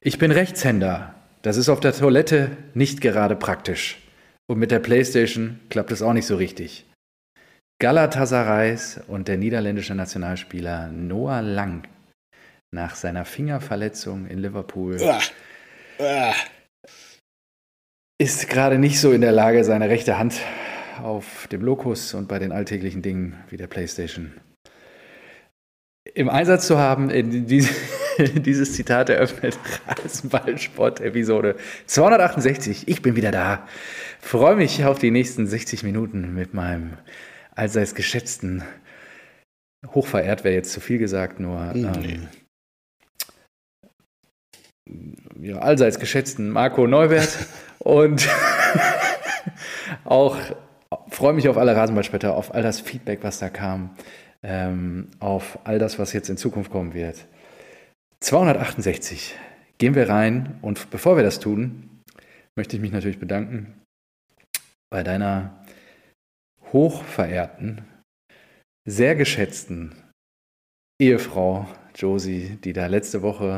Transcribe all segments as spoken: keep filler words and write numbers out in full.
Ich bin Rechtshänder. Das ist auf der Toilette nicht gerade praktisch. Und mit der Playstation klappt es auch nicht so richtig. Galatasarays und der niederländische Nationalspieler Noah Lang nach seiner Fingerverletzung in Liverpool Uah. Uah. ist gerade nicht so in der Lage, seine rechte Hand auf dem Lokus und bei den alltäglichen Dingen wie der Playstation im Einsatz zu haben. In diese, dieses Zitat eröffnet Rasenballsport-Episode zweihundertachtundsechzig. Ich bin wieder da. Freue mich auf die nächsten sechzig Minuten mit meinem allseits geschätzten, hochverehrt wäre jetzt zu viel gesagt, nur Nee. ähm, ja, allseits geschätzten Marco Neuwert und auch freue mich auf alle Rasenballspötter, auf all das Feedback, was da kam, ähm, auf all das, was jetzt in Zukunft kommen wird. zweihundertachtundsechzig. Gehen wir rein und bevor wir das tun, möchte ich mich natürlich bedanken bei deiner hochverehrten, sehr geschätzten Ehefrau Josie, die da letzte Woche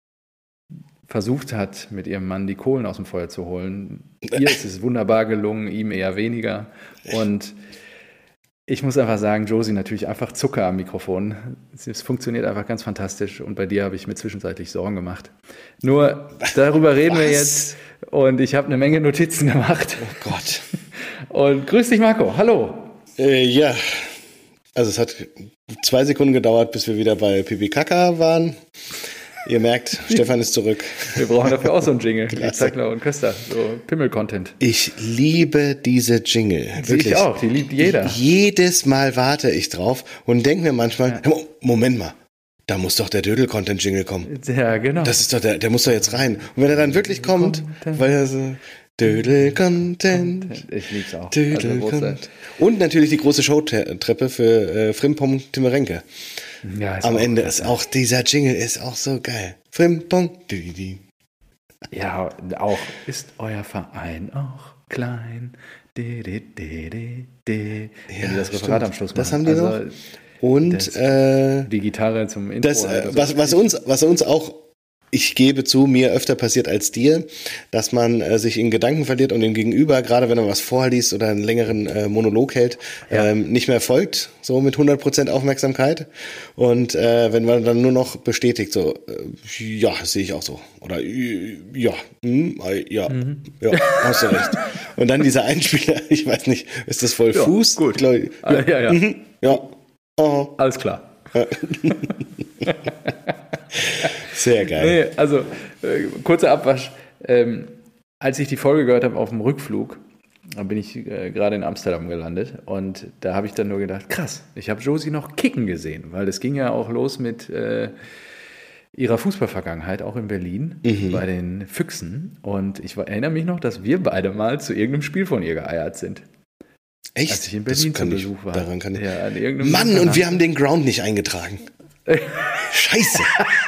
versucht hat, mit ihrem Mann die Kohlen aus dem Feuer zu holen. Ihr ist es wunderbar gelungen, ihm eher weniger. Und ich muss einfach sagen, Josie, natürlich einfach Zucker am Mikrofon. Es funktioniert einfach ganz fantastisch und bei dir habe ich mir zwischenzeitlich Sorgen gemacht. Nur darüber reden wir Was? jetzt und ich habe eine Menge Notizen gemacht. Oh Gott. Und grüß dich, Marco. Hallo. Äh, ja, also es hat zwei Sekunden gedauert, bis wir wieder bei Pipi Kaka waren. Ihr merkt, Stefan ist zurück. Wir brauchen dafür auch so einen Jingle, wie Klasse. Zeigler und Köster, so Pimmel-Content. Ich liebe diese Jingle. Die ich auch, die liebt jeder. Jedes Mal warte ich drauf und denke mir manchmal, ja. Moment mal, da muss doch der Dödel-Content-Jingle kommen. Ja, genau. Das ist doch der, der muss doch jetzt rein. Und wenn er dann wirklich kommt, weil er so Dödel-Content, Ich lieb's auch. Dödel-Content. Und natürlich die große Showtreppe für äh, Frimpong Timmerenke. Ja, ist Am auch Ende klasse. ist auch dieser Jingle ist auch so geil. Frimpong. Didi. Ja, auch. Ist euer Verein auch klein? De, de, de, de, de. Ja, Wenn die das Referat stimmt. am Schluss machen. Das haben die noch. Also, Und das- äh, die Gitarre zum Intro. das, halt. äh, Also, was, was, uns, was uns auch, ich gebe zu, mir öfter passiert als dir, dass man äh, sich in Gedanken verliert und dem Gegenüber, gerade wenn man was vorliest oder einen längeren äh, Monolog hält, Ja. ähm, nicht mehr folgt, so mit hundert Prozent Aufmerksamkeit. Und äh, wenn man dann nur noch bestätigt, so, äh, ja, sehe ich auch so. Oder äh, ja, hm, äh, ja, Mhm. ja, hast du recht. Und dann dieser Einspieler, ich weiß nicht, ist das voll Ja, Fuß? gut. Glaub ich. Ah, ja, ja. Mhm, ja. Oh, Alles klar. sehr geil. Nee, also, äh, kurzer Abwasch. Ähm, als ich die Folge gehört habe auf dem Rückflug, dann bin ich äh, gerade in Amsterdam gelandet und da habe ich dann nur gedacht, krass, ich habe Josie noch kicken gesehen, weil es ging ja auch los mit äh, ihrer Fußballvergangenheit, auch in Berlin, Mhm. bei den Füchsen. Und ich war- erinnere mich noch, dass wir beide mal zu irgendeinem Spiel von ihr geeiert sind, Echt? als ich in Das Berlin kann zu ich- Besuch war. Daran kann ich. Ja, an irgendeinem Mann, und Internat. wir haben den Ground nicht eingetragen. Scheiße.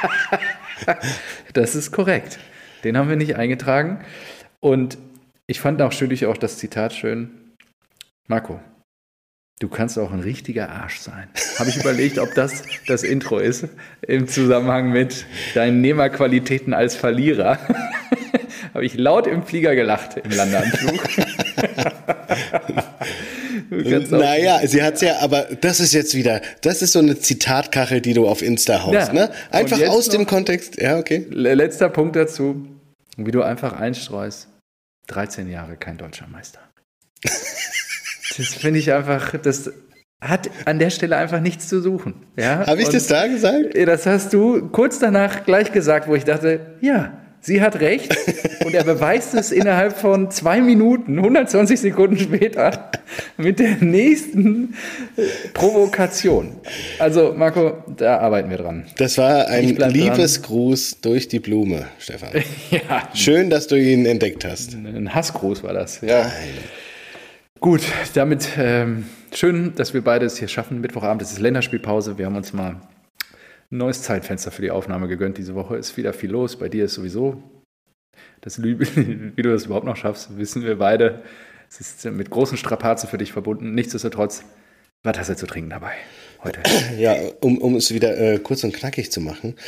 Das ist korrekt. Den haben wir nicht eingetragen. Und ich fand auch natürlich auch das Zitat schön. Marco, du kannst auch ein richtiger Arsch sein. Habe ich überlegt, ob das das Intro ist im Zusammenhang mit deinen Nehmerqualitäten als Verlierer. Habe ich laut im Flieger gelacht im Landeanflug. Du kannst auch- Naja, sie hat's ja, aber das ist jetzt wieder, das ist so eine Zitatkachel, die du auf Insta haust, Ja. ne? Einfach Und jetzt aus dem noch- Kontext. Ja, okay. Letzter Punkt dazu, wie du einfach einstreust, dreizehn Jahre kein deutscher Meister. Das finde ich einfach, das hat an der Stelle einfach nichts zu suchen. Ja? Habe ich Und das da gesagt? Das hast du kurz danach gleich gesagt, wo ich dachte, ja, sie hat recht. Und er beweist es innerhalb von zwei Minuten, hundertzwanzig Sekunden später, mit der nächsten äh, Provokation. Also, Marco, da arbeiten wir dran. Das war ein Ich bleib Liebesgruß durch die Blume, Stefan. Ja, Schön, dass du ihn entdeckt hast. ein Hassgruß war das. Ja. Gut, damit ähm, schön, dass wir beide es hier schaffen. Mittwochabend ist Länderspielpause. Wir haben uns mal ein neues Zeitfenster für die Aufnahme gegönnt. Diese Woche ist wieder viel los. Bei dir ist sowieso, das, wie du das überhaupt noch schaffst, wissen wir beide. Es ist mit großen Strapazen für dich verbunden. Nichtsdestotrotz, was hast du zu trinken dabei heute? Ja, um, um es wieder äh, kurz und knackig zu machen.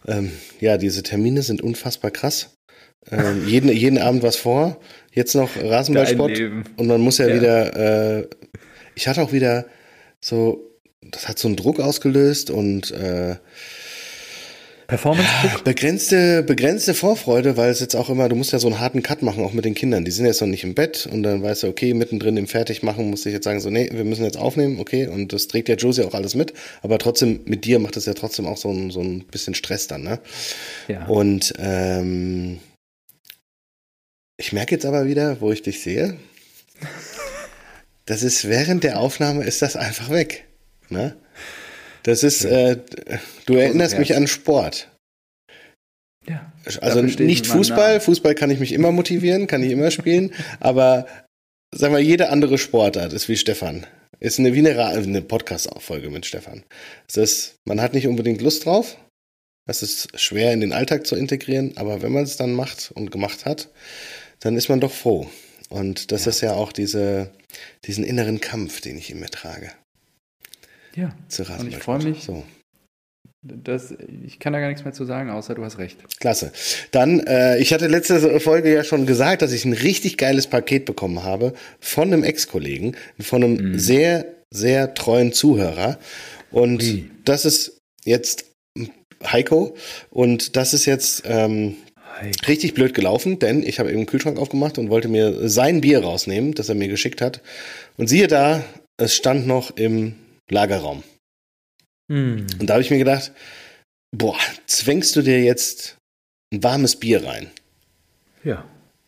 Ähm, ja, diese Termine sind unfassbar krass. Ähm, jeden, jeden Abend was vor. Jetzt noch Rasenballsport. Und man muss ja, ja. wieder, äh, ich hatte auch wieder so, das hat so einen Druck ausgelöst und äh, Performance-Druck? Ja, begrenzte, begrenzte Vorfreude, weil es jetzt auch immer, du musst ja so einen harten Cut machen, auch mit den Kindern. Die sind jetzt noch nicht im Bett und dann weißt du, okay, mittendrin im Fertigmachen musst du jetzt sagen, so, nee, wir müssen jetzt aufnehmen, okay, und das trägt ja Josie auch alles mit, aber trotzdem, mit dir macht das ja trotzdem auch so ein, so ein bisschen Stress dann, ne? Ja. Und ähm, ich merke jetzt aber wieder, wo ich dich sehe, das ist während der Aufnahme ist das einfach weg, ne? Das ist, äh, du erinnerst mich an Sport. Ja. Also nicht Fußball. Fußball kann ich mich immer motivieren, kann ich immer spielen. Aber sagen wir, jede andere Sportart ist wie Stefan. Ist eine, wie eine, eine Podcast-Folge mit Stefan. Das ist, man hat nicht unbedingt Lust drauf. Das ist schwer in den Alltag zu integrieren. Aber wenn man es dann macht und gemacht hat, dann ist man doch froh. Und das ja. ist ja auch diese, diesen inneren Kampf, den ich in mir trage. Ja, und ich freue mich, so. das, ich kann da gar nichts mehr zu sagen, außer du hast recht. Klasse. Dann, äh, ich hatte letzte Folge ja schon gesagt, dass ich ein richtig geiles Paket bekommen habe von einem Ex-Kollegen, von einem mhm. sehr, sehr treuen Zuhörer. Und Wie? das ist jetzt Heiko und das ist jetzt ähm, Heiko. richtig blöd gelaufen, denn ich habe eben den Kühlschrank aufgemacht und wollte mir sein Bier rausnehmen, das er mir geschickt hat. Und siehe da, es stand noch im Lagerraum. Hm. Und da habe ich mir gedacht, boah, zwängst du dir jetzt ein warmes Bier rein? Ja.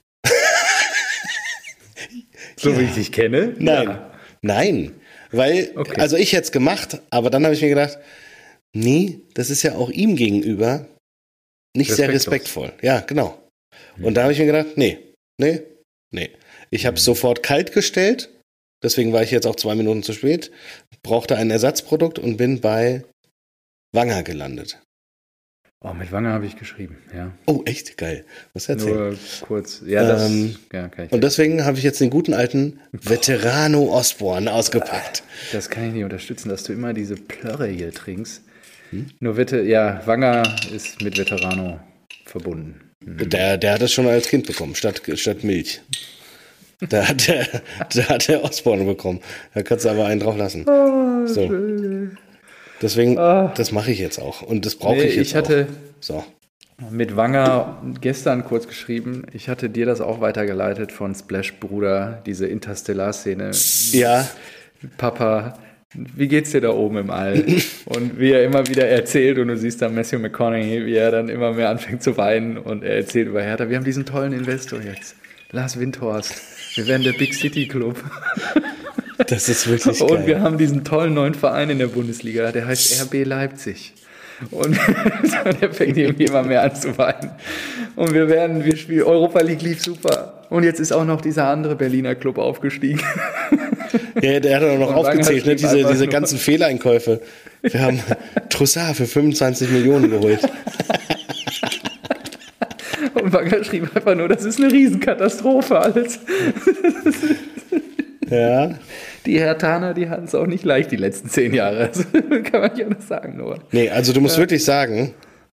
so ja. wie ich dich kenne? Nein. Ja. Nein. Weil, okay. also ich hätte es gemacht, aber dann habe ich mir gedacht, nee, das ist ja auch ihm gegenüber nicht sehr respektvoll. Ja, genau. Hm. Und da habe ich mir gedacht, nee, nee, nee. Ich habe es hm. sofort kalt gestellt. Deswegen war ich jetzt auch zwei Minuten zu spät, brauchte ein Ersatzprodukt und bin bei Wanger gelandet. Oh, mit Wanger habe ich geschrieben, ja. Oh, echt? Geil. Was erzählt? Nur kurz. Ja, das ähm, ja, kann ich Und deswegen habe ich jetzt den guten alten Veterano Osborne ausgepackt. Das kann ich nicht unterstützen, dass du immer diese Plörre hier trinkst. Hm? Nur Wette, ja, Wanger ist mit Veterano verbunden. Hm. Der, der hat es schon als Kind bekommen, statt, statt Milch. Da hat der, da hat der Osborne bekommen. Da kannst du aber einen drauf lassen. Oh, so. Deswegen, oh. das mache ich jetzt auch. Und das brauche nee, ich jetzt ich hatte auch. So. Mit Wanger gestern kurz geschrieben. Ich hatte dir das auch weitergeleitet von Splash Bruder, diese Interstellar-Szene. Ja. Papa, wie geht's dir da oben im All? Und wie er immer wieder erzählt und du siehst dann Matthew McConaughey, wie er dann immer mehr anfängt zu weinen und er erzählt über Hertha. Wir haben diesen tollen Investor jetzt. Lars Windhorst. Wir werden der Big City Club. Das ist wirklich geil. Und wir haben diesen tollen neuen Verein in der Bundesliga, der heißt R B Leipzig. Und der fängt irgendwie immer mehr an zu weinen. Und wir werden, wir spielen, Europa League lief super. Und jetzt ist auch noch dieser andere Berliner Club aufgestiegen. Ja, der hat auch noch aufgezählt, ne? diese, diese ganzen Fehleinkäufe. Wir haben Trossard für fünfundzwanzig Millionen geholt. Und Wanger schrieb einfach nur, das ist eine Riesenkatastrophe alles. Ja. Die Herthaner, die hatten es auch nicht leicht die letzten zehn Jahre. Also, kann man ja noch sagen, nur. Nee, also du musst ja. wirklich sagen,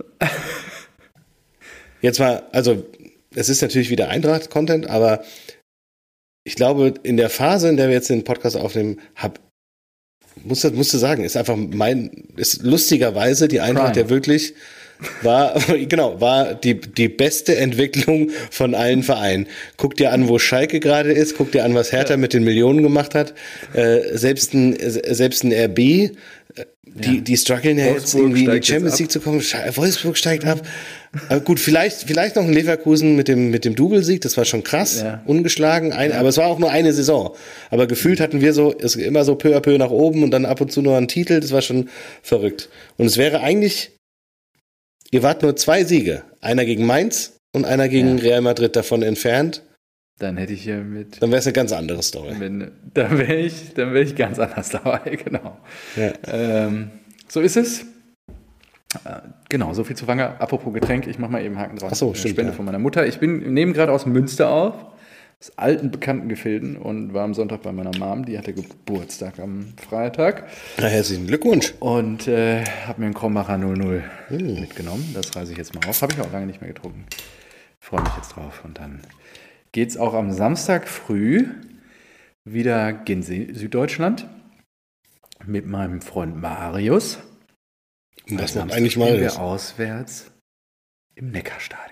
jetzt mal, also es ist natürlich wieder Eintracht-Content, aber ich glaube, in der Phase, in der wir jetzt den Podcast aufnehmen, hab, musst, musst du sagen, ist einfach mein, ist lustigerweise die Eintracht ja wirklich war, genau, war die, die beste Entwicklung von allen Vereinen. Guck dir an, wo Schalke gerade ist, guck dir an, was Hertha ja. mit den Millionen gemacht hat. Äh, selbst, ein, selbst ein R B, die, ja. die strugglen ja Wolfsburg jetzt irgendwie in die Champions League zu kommen. Wolfsburg steigt ab. Aber gut, vielleicht, vielleicht noch ein Leverkusen mit dem, mit dem Doublesieg, das war schon krass, ja. ungeschlagen, ein, ja. aber es war auch nur eine Saison. Aber gefühlt hatten wir so, es immer so peu à peu nach oben und dann ab und zu nur einen Titel, das war schon verrückt. Und es wäre eigentlich, ihr wart nur zwei Siege, einer gegen Mainz und einer gegen ja. Real Madrid davon entfernt. Dann hätte ich hier mit. Dann wäre es eine ganz andere Story. Wenn, dann wäre ich, dann wäre ich ganz anders dabei, genau. Ja. Ähm, so ist es. Äh, genau, so viel zu Wanger. Apropos Getränk, ich mache mal eben Haken drauf. Ach so, stimmt, Spende ja. von meiner Mutter. Ich bin nehme gerade aus Münster auf. aus alten bekannten Gefilden und war am Sonntag bei meiner Mom, die hatte Geburtstag am Freitag. Na, herzlichen Glückwunsch. Und äh, habe mir einen Krombacher null null mm. mitgenommen. Das reiße ich jetzt mal auf. Habe ich auch lange nicht mehr getrunken. Freue mich jetzt drauf. Und dann geht es auch am Samstag früh wieder in Süddeutschland mit meinem Freund Marius. Und das macht eigentlich mal wir auswärts im Neckarstadion.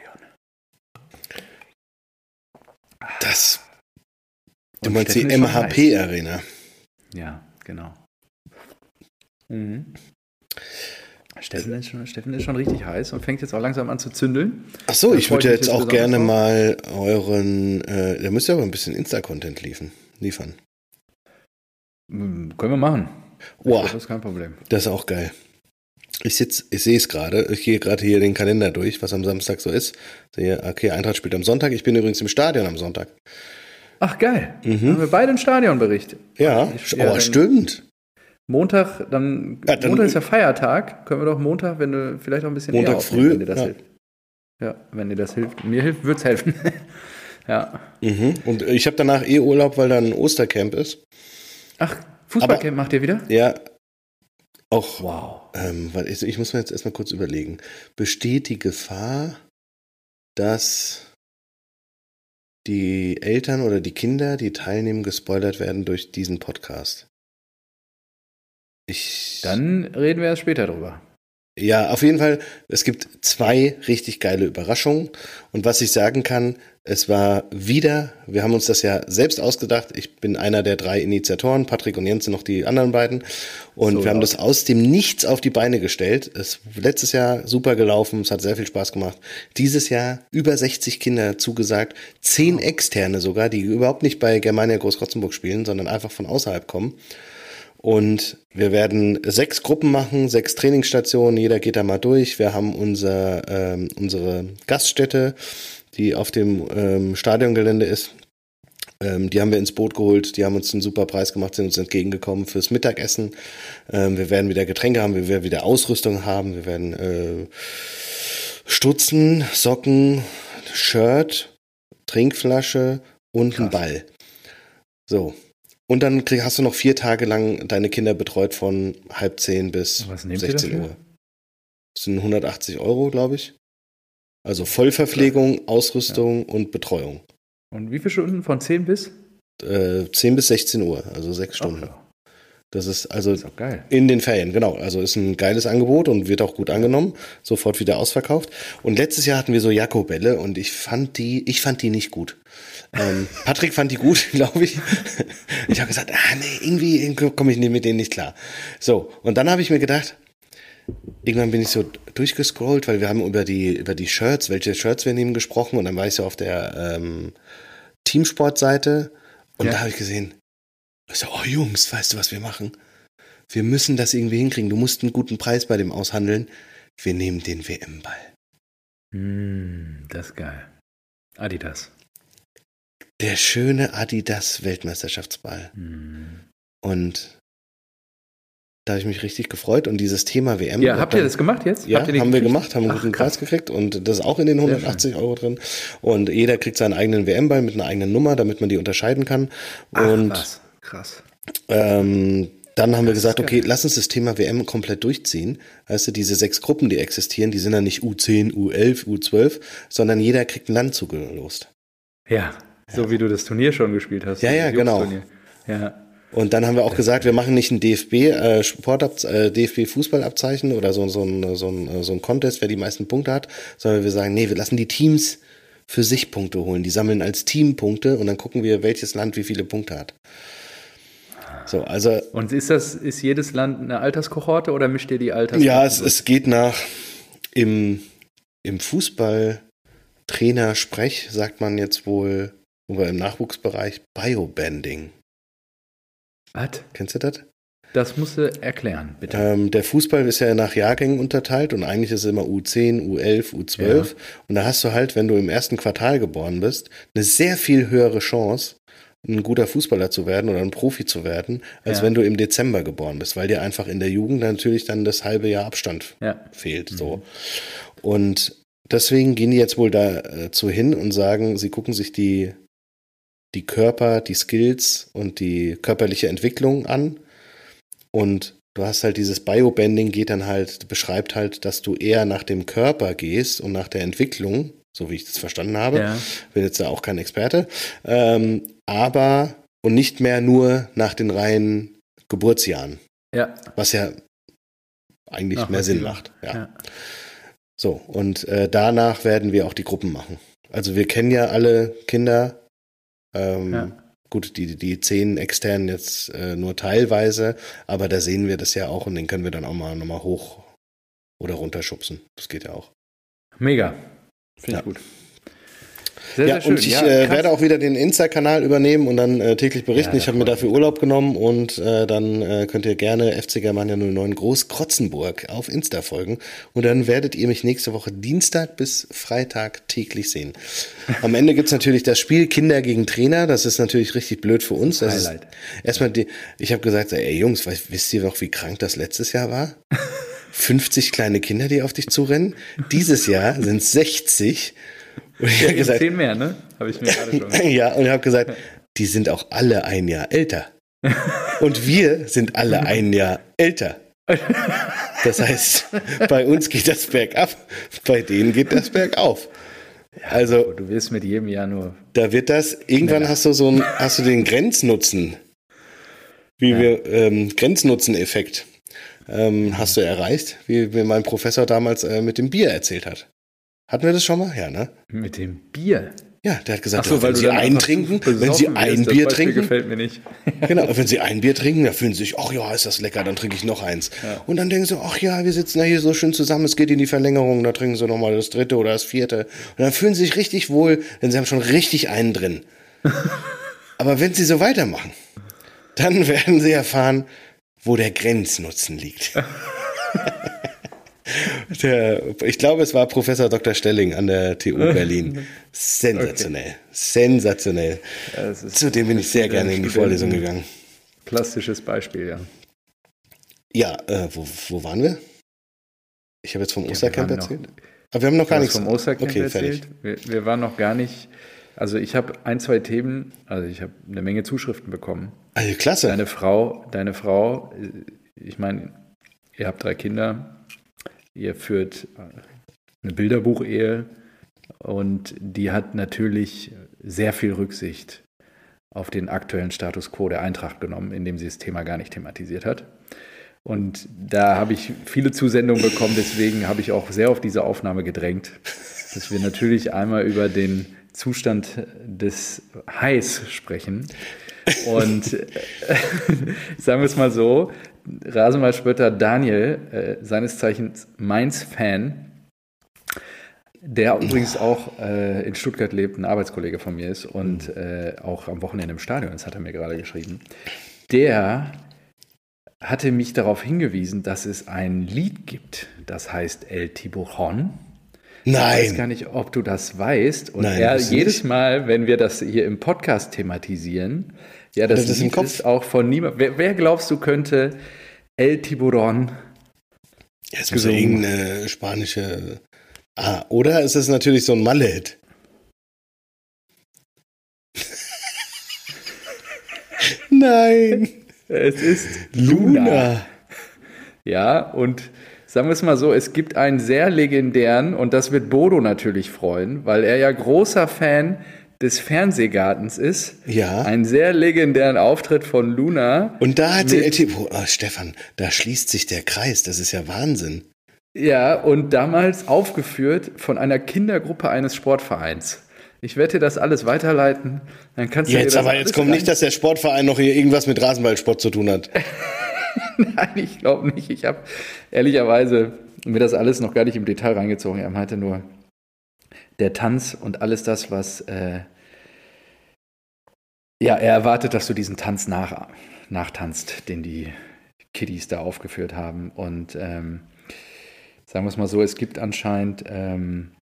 Das. Du Und meinst die M H P-Arena. Ja, genau. Mhm. Steffen ist, schon, Steffen ist schon richtig heiß und fängt jetzt auch langsam an zu zündeln. Ach so, ich würde jetzt auch gerne drauf. mal euren, äh, da müsst ihr aber ein bisschen Insta-Content liefern. liefern. Mhm, können wir machen. Wow. Das ist kein Problem. Das ist auch geil. Ich sitze, ich sehe es gerade, ich gehe gerade hier den Kalender durch, was am Samstag so ist. Sehe, okay, Eintracht spielt am Sonntag, ich bin übrigens im Stadion am Sonntag. Ach geil, mhm. Haben wir beide einen Stadionbericht. Ja, oh, stimmt. Montag, dann, ja, dann Montag ist ja Feiertag, können wir doch Montag, wenn du vielleicht auch ein bisschen Montag eher früh, wenn dir das ja. hilft. Ja, wenn dir das hilft. Mir hilft, würde es helfen. Ja. Mhm. Und ich habe danach eh Urlaub, weil dann ein Ostercamp ist. Ach, Fußballcamp Aber, macht ihr wieder? Ja. Auch, wow. Ähm, weil ich, ich muss mir jetzt erstmal kurz überlegen. Besteht die Gefahr, dass die Eltern oder die Kinder, die teilnehmen, gespoilert werden durch diesen Podcast? Ich, Dann reden wir erst später drüber. Ja, auf jeden Fall, es gibt zwei richtig geile Überraschungen. Und was ich sagen kann, es war wieder, wir haben uns das ja selbst ausgedacht. Ich bin einer der drei Initiatoren, Patrick und Jens sind noch die anderen beiden. Und so wir haben das aus dem Nichts auf die Beine gestellt. Es ist letztes Jahr super gelaufen, es hat sehr viel Spaß gemacht. Dieses Jahr über sechzig Kinder zugesagt, zehn Externe sogar, die überhaupt nicht bei Germania Groß-Rotzenburg spielen, sondern einfach von außerhalb kommen. Und wir werden sechs Gruppen machen, sechs Trainingsstationen, jeder geht da mal durch. Wir haben unser, ähm, unsere Gaststätte, die auf dem ähm, Stadiongelände ist. Ähm, die haben wir ins Boot geholt, die haben uns einen super Preis gemacht, sind uns entgegengekommen fürs Mittagessen. Ähm, wir werden wieder Getränke haben, wir werden wieder Ausrüstung haben, wir werden äh, Stutzen, Socken, Shirt, Trinkflasche und einen Ball. So. Und dann krieg, hast du noch vier Tage lang deine Kinder betreut von halb zehn bis sechzehn Uhr. Das sind hundertachtzig Euro, glaube ich. Also Vollverpflegung, Ausrüstung ja. und Betreuung. Und wie viele Stunden? Von zehn bis? Äh, zehn bis sechzehn Uhr, also sechs Stunden. Ja. Das ist also das ist auch geil. In den Ferien, genau. Also ist ein geiles Angebot und wird auch gut angenommen. Sofort wieder ausverkauft. Und letztes Jahr hatten wir so Jakobälle und ich fand die, ich fand die nicht gut. Ähm, Patrick fand die gut, glaube ich. Ich habe gesagt, ah nee, irgendwie komme ich mit denen nicht klar. So, und dann habe ich mir gedacht, irgendwann bin ich so durchgescrollt, weil wir haben über die, über die Shirts, welche Shirts wir nehmen, gesprochen und dann war ich so auf der ähm, Teamsportseite und ja. da habe ich gesehen, ich so, oh Jungs, weißt du, was wir machen? Wir müssen das irgendwie hinkriegen. Du musst einen guten Preis bei dem aushandeln. Wir nehmen den W M-Ball. Mm, das ist geil. Adidas. Der schöne Adidas-Weltmeisterschaftsball. Mm. Und da habe ich mich richtig gefreut. Und dieses Thema W M. Ja, habt ihr das gemacht jetzt? Ja, habt ihr haben wir gemacht, haben einen guten Preis gekriegt. Und das ist auch in den hundertachtzig Euro drin. Und jeder kriegt seinen eigenen W M-Ball mit einer eigenen Nummer, damit man die unterscheiden kann. Und Ach, was? Krass. Ähm, dann haben wir gesagt, okay, lass uns das Thema W M komplett durchziehen. Weißt du, diese sechs Gruppen, die existieren, die sind dann nicht U zehn, U elf, U zwölf, sondern jeder kriegt ein Land zugelost. Ja, so ja. wie du das Turnier schon gespielt hast. Ja, ja, genau. Ja. Und dann haben wir auch gesagt, wir machen nicht ein D F B äh, Sportab- äh, D F B Fußballabzeichen oder so, so, ein, so, ein, so ein Contest, wer die meisten Punkte hat, sondern wir sagen, nee, wir lassen die Teams für sich Punkte holen. Die sammeln als Team Punkte und dann gucken wir, welches Land wie viele Punkte hat. So, also, und ist das, ist jedes Land eine Alterskohorte oder mischt ihr die Alterskohorte? Ja, es, es geht nach im, im Fußball-Trainer-Sprech, sagt man jetzt wohl, oder im Nachwuchsbereich, Biobanding. Was? Kennst du das? Das musst du erklären, bitte. Ähm, der Fußball ist ja nach Jahrgängen unterteilt und eigentlich ist es immer U zehn, U elf, U zwölf. Ja. Und da hast du halt, wenn du im ersten Quartal geboren bist, eine sehr viel höhere Chance, ein guter Fußballer zu werden oder ein Profi zu werden, als ja. wenn du im Dezember geboren bist, weil dir einfach in der Jugend natürlich dann das halbe Jahr Abstand ja. fehlt. So. Mhm. Und deswegen gehen die jetzt wohl dazu hin und sagen, sie gucken sich die die Körper, die Skills und die körperliche Entwicklung an. Und du hast halt dieses Biobanding geht dann halt, beschreibt halt, dass du eher nach dem Körper gehst und nach der Entwicklung, so wie ich das verstanden habe. Ja. Bin jetzt da auch kein Experte. Ähm, aber, und nicht mehr nur nach den reinen Geburtsjahren. Ja. Was ja eigentlich mehr Sinn macht. Ja. Ja. So, und äh, danach werden wir auch die Gruppen machen. Also wir kennen ja alle Kinder, ähm, Ja. gut, die, die zehn externen jetzt äh, nur teilweise, aber da sehen wir das ja auch und den können wir dann auch mal nochmal hoch oder runterschubsen. Das geht ja auch. Mega. Finde ich Ja. gut. Sehr, Ja, sehr schön. und ich Ja, äh, krass. werde auch wieder den Insta-Kanal übernehmen und dann äh, täglich berichten. Ja, ich habe mir da dafür Urlaub genommen und äh, dann äh, könnt ihr gerne F C Germania null neun Groß-Krotzenburg auf Insta folgen und dann werdet ihr mich nächste Woche Dienstag bis Freitag täglich sehen. Am Ende gibt's natürlich das Spiel Kinder gegen Trainer. Das ist natürlich richtig blöd für uns. Das ist Highlight. erstmal die, ich habe gesagt, ey Jungs, weißt, wisst ihr noch, wie krank das letztes Jahr war? fünfzig kleine Kinder, die auf dich zurennen. Dieses Jahr sind sechzig. Und ich Ja, habe gesagt, zehn mehr, ne? Habe ich mir gerade schon. ja, und ich habe gesagt, die sind auch alle ein Jahr älter. Und wir sind alle ein Jahr älter. Das heißt, bei uns geht das bergab, bei denen geht das bergauf. Also, Du wirst mit jedem Jahr nur. da wird das, irgendwann hast du so ein, hast du den Grenznutzen, wie Ja. wir, ähm, Grenznutzen-Effekt, ähm, hast du erreicht, wie mir mein Professor damals äh, mit dem Bier erzählt hat. Hatten wir das schon mal? Ja, ne? Mit dem Bier. Ja, der hat gesagt, Ach so, ja, weil wenn du Sie dann ein einfach trinken, zu wenn Sie besoffen ein wirst, das Bier Beispiel trinken, gefällt mir nicht. genau, wenn Sie ein Bier trinken, da fühlen Sie sich, ach ja, ist das lecker, dann trinke ich noch eins. Ja. Und dann denken Sie, ach ja, wir sitzen da hier so schön zusammen, es geht in die Verlängerung, da trinken Sie nochmal das dritte oder das vierte. Und dann fühlen Sie sich richtig wohl, denn Sie haben schon richtig einen drin. Aber wenn Sie so weitermachen, dann werden Sie erfahren, wo der Grenznutzen liegt. Der, ich glaube, es war Professor Doktor Stelling an der T U Berlin. Sensationell. Okay. Sensationell. Ja, das ist- Zu dem bin ich sehr das ist gerne in die Studenten- Vorlesung gegangen. Plastisches Beispiel, ja. Ja, äh, wo, wo waren wir? Ich habe jetzt vom Ja, wir Ostercamp waren noch- erzählt. Aber wir haben noch gar Du nichts. hast vom Ostercamp okay, erzählt. fertig. Wir, wir waren noch gar nicht. Also ich habe ein, zwei Themen, also ich habe eine Menge Zuschriften bekommen. Also klasse. Deine Frau, deine Frau, ich meine, ihr habt drei Kinder, ihr führt eine Bilderbuchehe und die hat natürlich sehr viel Rücksicht auf den aktuellen Status quo der Eintracht genommen, indem sie das Thema gar nicht thematisiert hat. Und da habe ich viele Zusendungen bekommen, deswegen habe ich auch sehr auf diese Aufnahme gedrängt, dass wir natürlich einmal über den Zustand des Highs sprechen. Und äh, sagen wir es mal so, Rasenballspötter Daniel, äh, seines Zeichens Mainz-Fan, der übrigens auch äh, in Stuttgart lebt, ein Arbeitskollege von mir ist und äh, auch am Wochenende im Stadion ist, hat er mir gerade geschrieben, der hatte mich darauf hingewiesen, dass es ein Lied gibt, das heißt El Tiburon. Ich weiß Nein. gar nicht, ob du das weißt. Und Nein, er wusste jedes nicht. Mal, wenn wir das hier im Podcast thematisieren, ja, das, Hat er das im Lied Kopf? ist auch von niemand. Wer, wer glaubst du könnte El Tiburon? Jetzt muss ja gesungen. irgendeine spanische. Ah, oder ist es natürlich so ein Malle-Hit? Nein. Es ist Luna. Ja, und sagen wir es mal so, es gibt einen sehr legendären, und das wird Bodo natürlich freuen, weil er ja großer Fan des Fernsehgartens ist. Ja. Einen sehr legendären Auftritt von Luna. Und da hat sie Mit- El Tipo. Oh, Stefan, da schließt sich der Kreis. Das ist ja Wahnsinn. Ja, und damals aufgeführt von einer Kindergruppe eines Sportvereins. Ich werde dir das alles weiterleiten. Dann kannst du dir Jetzt das aber, alles jetzt kommt nicht, dass der Sportverein noch hier irgendwas mit Rasenballsport zu tun hat. Nein, ich glaube nicht. Ich habe ehrlicherweise mir das alles noch gar nicht im Detail reingezogen. Er meinte nur, der Tanz und alles das, was... Äh, ja, er erwartet, dass du diesen Tanz nach, nachtanzt, den die Kiddies da aufgeführt haben. Und ähm, sagen wir es mal so, es gibt anscheinend... Ähm,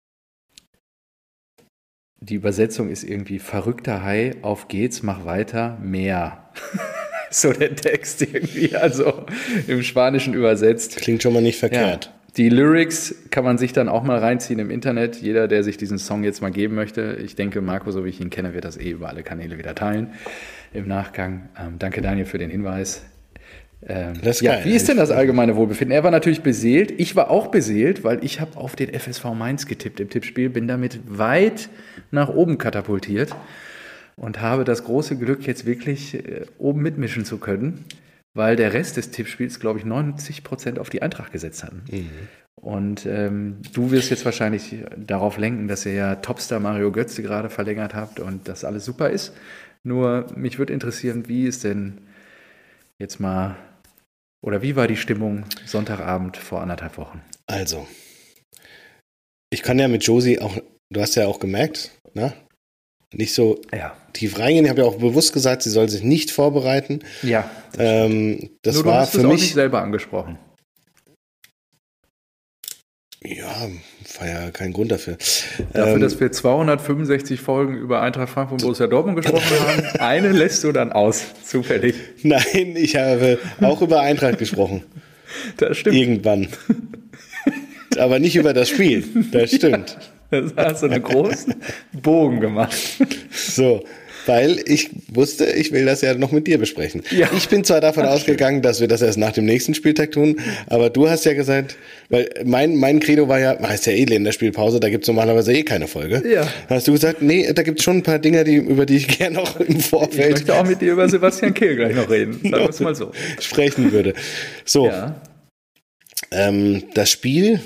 die Übersetzung ist irgendwie verrückter Hai, auf geht's, mach weiter, mehr. So der Text irgendwie, also im Spanischen übersetzt. Klingt schon mal nicht verkehrt. Ja, Die Lyrics kann man sich dann auch mal reinziehen im Internet. Jeder, der sich diesen Song jetzt mal geben möchte. Ich denke, Marco, so wie ich ihn kenne, wird das eh über alle Kanäle wieder teilen im Nachgang. Ähm, danke, Daniel, für den Hinweis. Ähm, das ist ja, geil. Wie ist denn das allgemeine Wohlbefinden? Er war natürlich beseelt. Ich war auch beseelt, weil ich habe auf den F S V Mainz getippt im Tippspiel, bin damit weit nach oben katapultiert und habe das große Glück, jetzt wirklich äh, oben mitmischen zu können, weil der Rest des Tippspiels, glaube ich, neunzig Prozent auf die Eintracht gesetzt hatten. Mhm. Und ähm, du wirst jetzt wahrscheinlich darauf lenken, dass ihr ja Topstar Mario Götze gerade verlängert habt und das alles super ist. Nur mich würde interessieren, wie ist denn jetzt mal, oder wie war die Stimmung Sonntagabend vor anderthalb Wochen? Also, ich kann ja mit Josie auch, du hast ja auch gemerkt, ne? Nicht so ja. tief reingehen. Ich habe ja auch bewusst gesagt, sie soll sich nicht vorbereiten. Ja. Das, ähm, das Nur war du hast für es mich auch nicht selber angesprochen. Ja, war ja kein Grund dafür. Dafür, ähm, dass wir zweihundertfünfundsechzig Folgen über Eintracht Frankfurt und Borussia Dortmund gesprochen haben, eine lässt du dann aus, zufällig. Nein, ich habe auch über Eintracht gesprochen. Das stimmt. Irgendwann. Aber nicht über das Spiel. Das stimmt. Ja, da hast du einen großen Bogen gemacht. So, weil ich wusste, ich will das ja noch mit dir besprechen. Ja. Ich bin zwar davon Ach, ausgegangen, dass wir das erst nach dem nächsten Spieltag tun, aber du hast ja gesagt, weil mein, mein Credo war ja, heißt ja eh in der Spielpause, da gibt es normalerweise eh keine Folge. Ja. Da hast du gesagt, nee, da gibt es schon ein paar Dinge, die, über die ich gerne noch im Vorfeld... Ich möchte auch mit dir über Sebastian Kehl gleich noch reden, sagen wir es mal so. Sprechen würde. So, ja. ähm, das Spiel,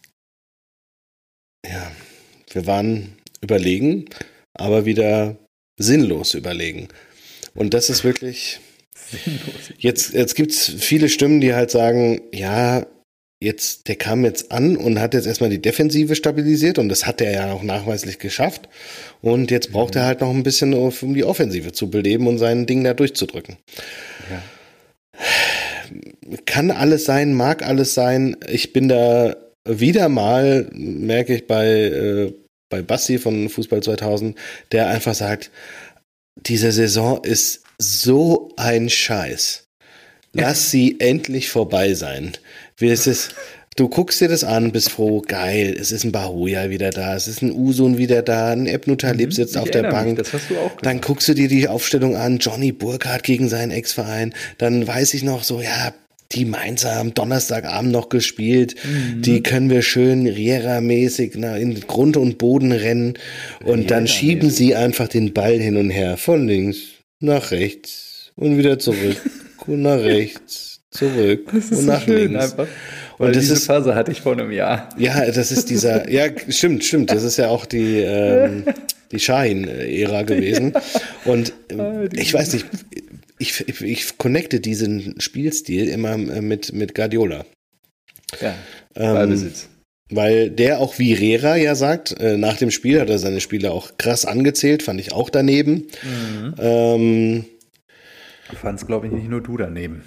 ja, wir waren überlegen, aber wieder sinnlos überlegen. Und das ist wirklich, sinnlos. jetzt, jetzt gibt es viele Stimmen, die halt sagen, ja, jetzt, der kam jetzt an und hat jetzt erstmal die Defensive stabilisiert und das hat er ja auch nachweislich geschafft. Und jetzt braucht mhm. er halt noch ein bisschen, um die Offensive zu beleben und sein Ding da durchzudrücken. Ja. Kann alles sein, mag alles sein. Ich bin da wieder mal, merke ich bei, äh, bei Basti von Fußball zweitausend, der einfach sagt, diese Saison ist so ein Scheiß. Lass sie endlich vorbei sein. Wie es ist, du guckst dir das an, bist froh, geil, es ist ein Bahoja wieder da, es ist ein Usun wieder da, ein Ebnu Talib sitzt ich auf der Bank. Mich, das hast du auch gesagt. Dann guckst du dir die Aufstellung an, Johnny Burkhardt gegen seinen Ex-Verein. Dann weiß ich noch so, ja, die Mainzer am Donnerstagabend noch gespielt. Mhm. Die können wir schön Riera-mäßig in Grund und Boden rennen. Und dann schieben sie einfach den Ball hin und her. Von links nach rechts und wieder zurück. Und nach rechts, zurück das ist und nach so schön links. Einfach. Und das diese ist, Phase hatte ich vor einem Jahr. Ja, das ist dieser, ja, stimmt, stimmt. Das ist ja auch die, ähm, die Shahin-Ära gewesen. Und ähm, ich weiß nicht, Ich, ich, ich connecte diesen Spielstil immer mit, mit Guardiola. Ja, Ballbesitz. Ähm, weil der auch wie Herrera ja sagt, äh, nach dem Spiel hat er seine Spieler auch krass angezählt, fand ich auch daneben. Mhm. Ähm, fand es, glaube ich, nicht nur du daneben.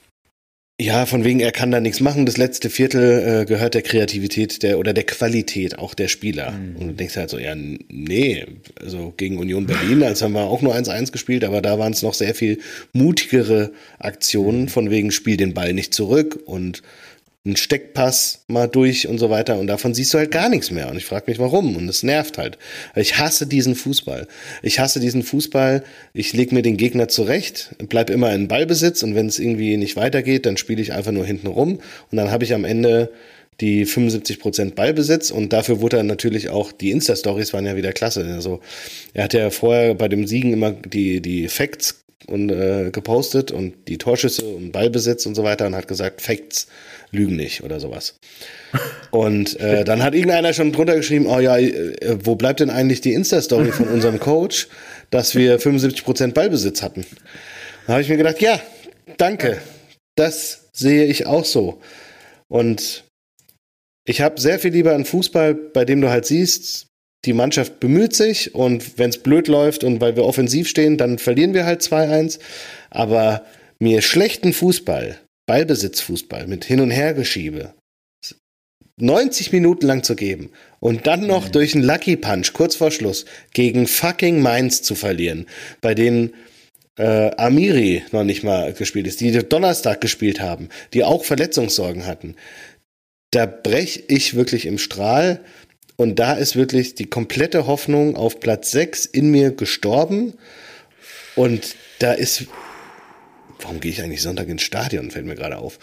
Ja, von wegen, er kann da nichts machen. Das letzte Viertel äh, gehört der Kreativität der oder der Qualität auch der Spieler. Mhm. Und du denkst halt so, ja, nee, also gegen Union Berlin, als haben wir auch nur eins eins gespielt, aber da waren es noch sehr viel mutigere Aktionen, von wegen, spiel den Ball nicht zurück und ein Steckpass mal durch und so weiter. Und davon siehst du halt gar nichts mehr. Und ich frage mich, warum. Und es nervt halt. Ich hasse diesen Fußball. Ich hasse diesen Fußball. Ich lege mir den Gegner zurecht, bleib immer in Ballbesitz. Und wenn es irgendwie nicht weitergeht, dann spiele ich einfach nur hinten rum. Und dann habe ich am Ende die fünfundsiebzig Prozent Ballbesitz. Und dafür wurde dann natürlich auch, die Insta-Stories waren ja wieder klasse. Also er hat ja vorher bei dem Siegen immer die, die Facts und äh, gepostet und die Torschüsse und Ballbesitz und so weiter und hat gesagt, Facts lügen nicht oder sowas. Und äh, dann hat irgendeiner schon drunter geschrieben, oh ja, äh, wo bleibt denn eigentlich die Insta-Story von unserem Coach, dass wir fünfundsiebzig Prozent Ballbesitz hatten? Da habe ich mir gedacht, ja, danke, das sehe ich auch so. Und ich habe sehr viel lieber einen Fußball, bei dem du halt siehst, die Mannschaft bemüht sich und wenn es blöd läuft und weil wir offensiv stehen, dann verlieren wir halt zwei eins. Aber mir schlechten Fußball, Ballbesitzfußball mit Hin- und Hergeschiebe, neunzig Minuten lang zu geben und dann noch mhm. durch einen Lucky Punch kurz vor Schluss gegen fucking Mainz zu verlieren, bei denen äh, Amiri noch nicht mal gespielt ist, die Donnerstag gespielt haben, die auch Verletzungssorgen hatten. da breche ich wirklich im Strahl und da ist wirklich die komplette Hoffnung auf Platz sechs in mir gestorben und da ist, warum gehe ich eigentlich Sonntag ins Stadion, fällt mir gerade auf.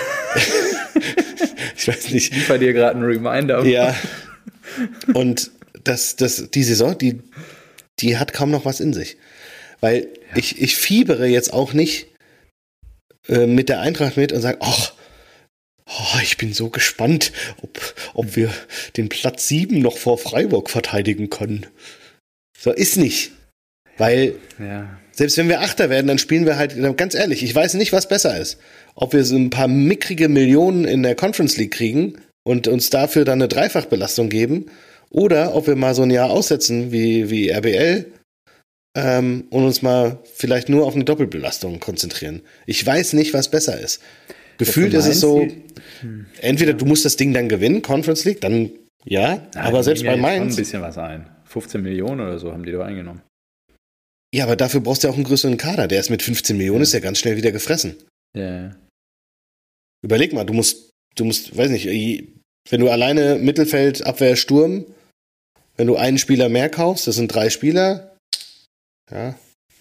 Ich weiß nicht. Ich liefere dir gerade einen Reminder. Ja, und das, das, die Saison, die, die hat kaum noch was in sich, weil ja. ich, ich fiebere jetzt auch nicht äh, mit der Eintracht mit und sage, ach, oh, ich bin so gespannt, ob, ob wir den Platz sieben noch vor Freiburg verteidigen können. So ist nicht. Weil, ja. selbst wenn wir Achter werden, dann spielen wir halt, ganz ehrlich, ich weiß nicht, was besser ist. Ob wir so ein paar mickrige Millionen in der Conference League kriegen und uns dafür dann eine Dreifachbelastung geben, oder ob wir mal so ein Jahr aussetzen wie, wie R B L ähm, und uns mal vielleicht nur auf eine Doppelbelastung konzentrieren. Ich weiß nicht, was besser ist. Gefühlt ist es so, entweder du musst das Ding dann gewinnen, Conference League, dann ja, Nein, aber selbst bei Mainz Mainz. ein bisschen was ein. fünfzehn Millionen oder so haben die doch eingenommen. Ja, aber dafür brauchst du ja auch einen größeren Kader. Der ist mit fünfzehn Millionen, ja. ist ja ganz schnell wieder gefressen. Ja. Überleg mal, du musst, du musst, weiß nicht, wenn du alleine Mittelfeld, Abwehr, Sturm, wenn du einen Spieler mehr kaufst, das sind drei Spieler, ja.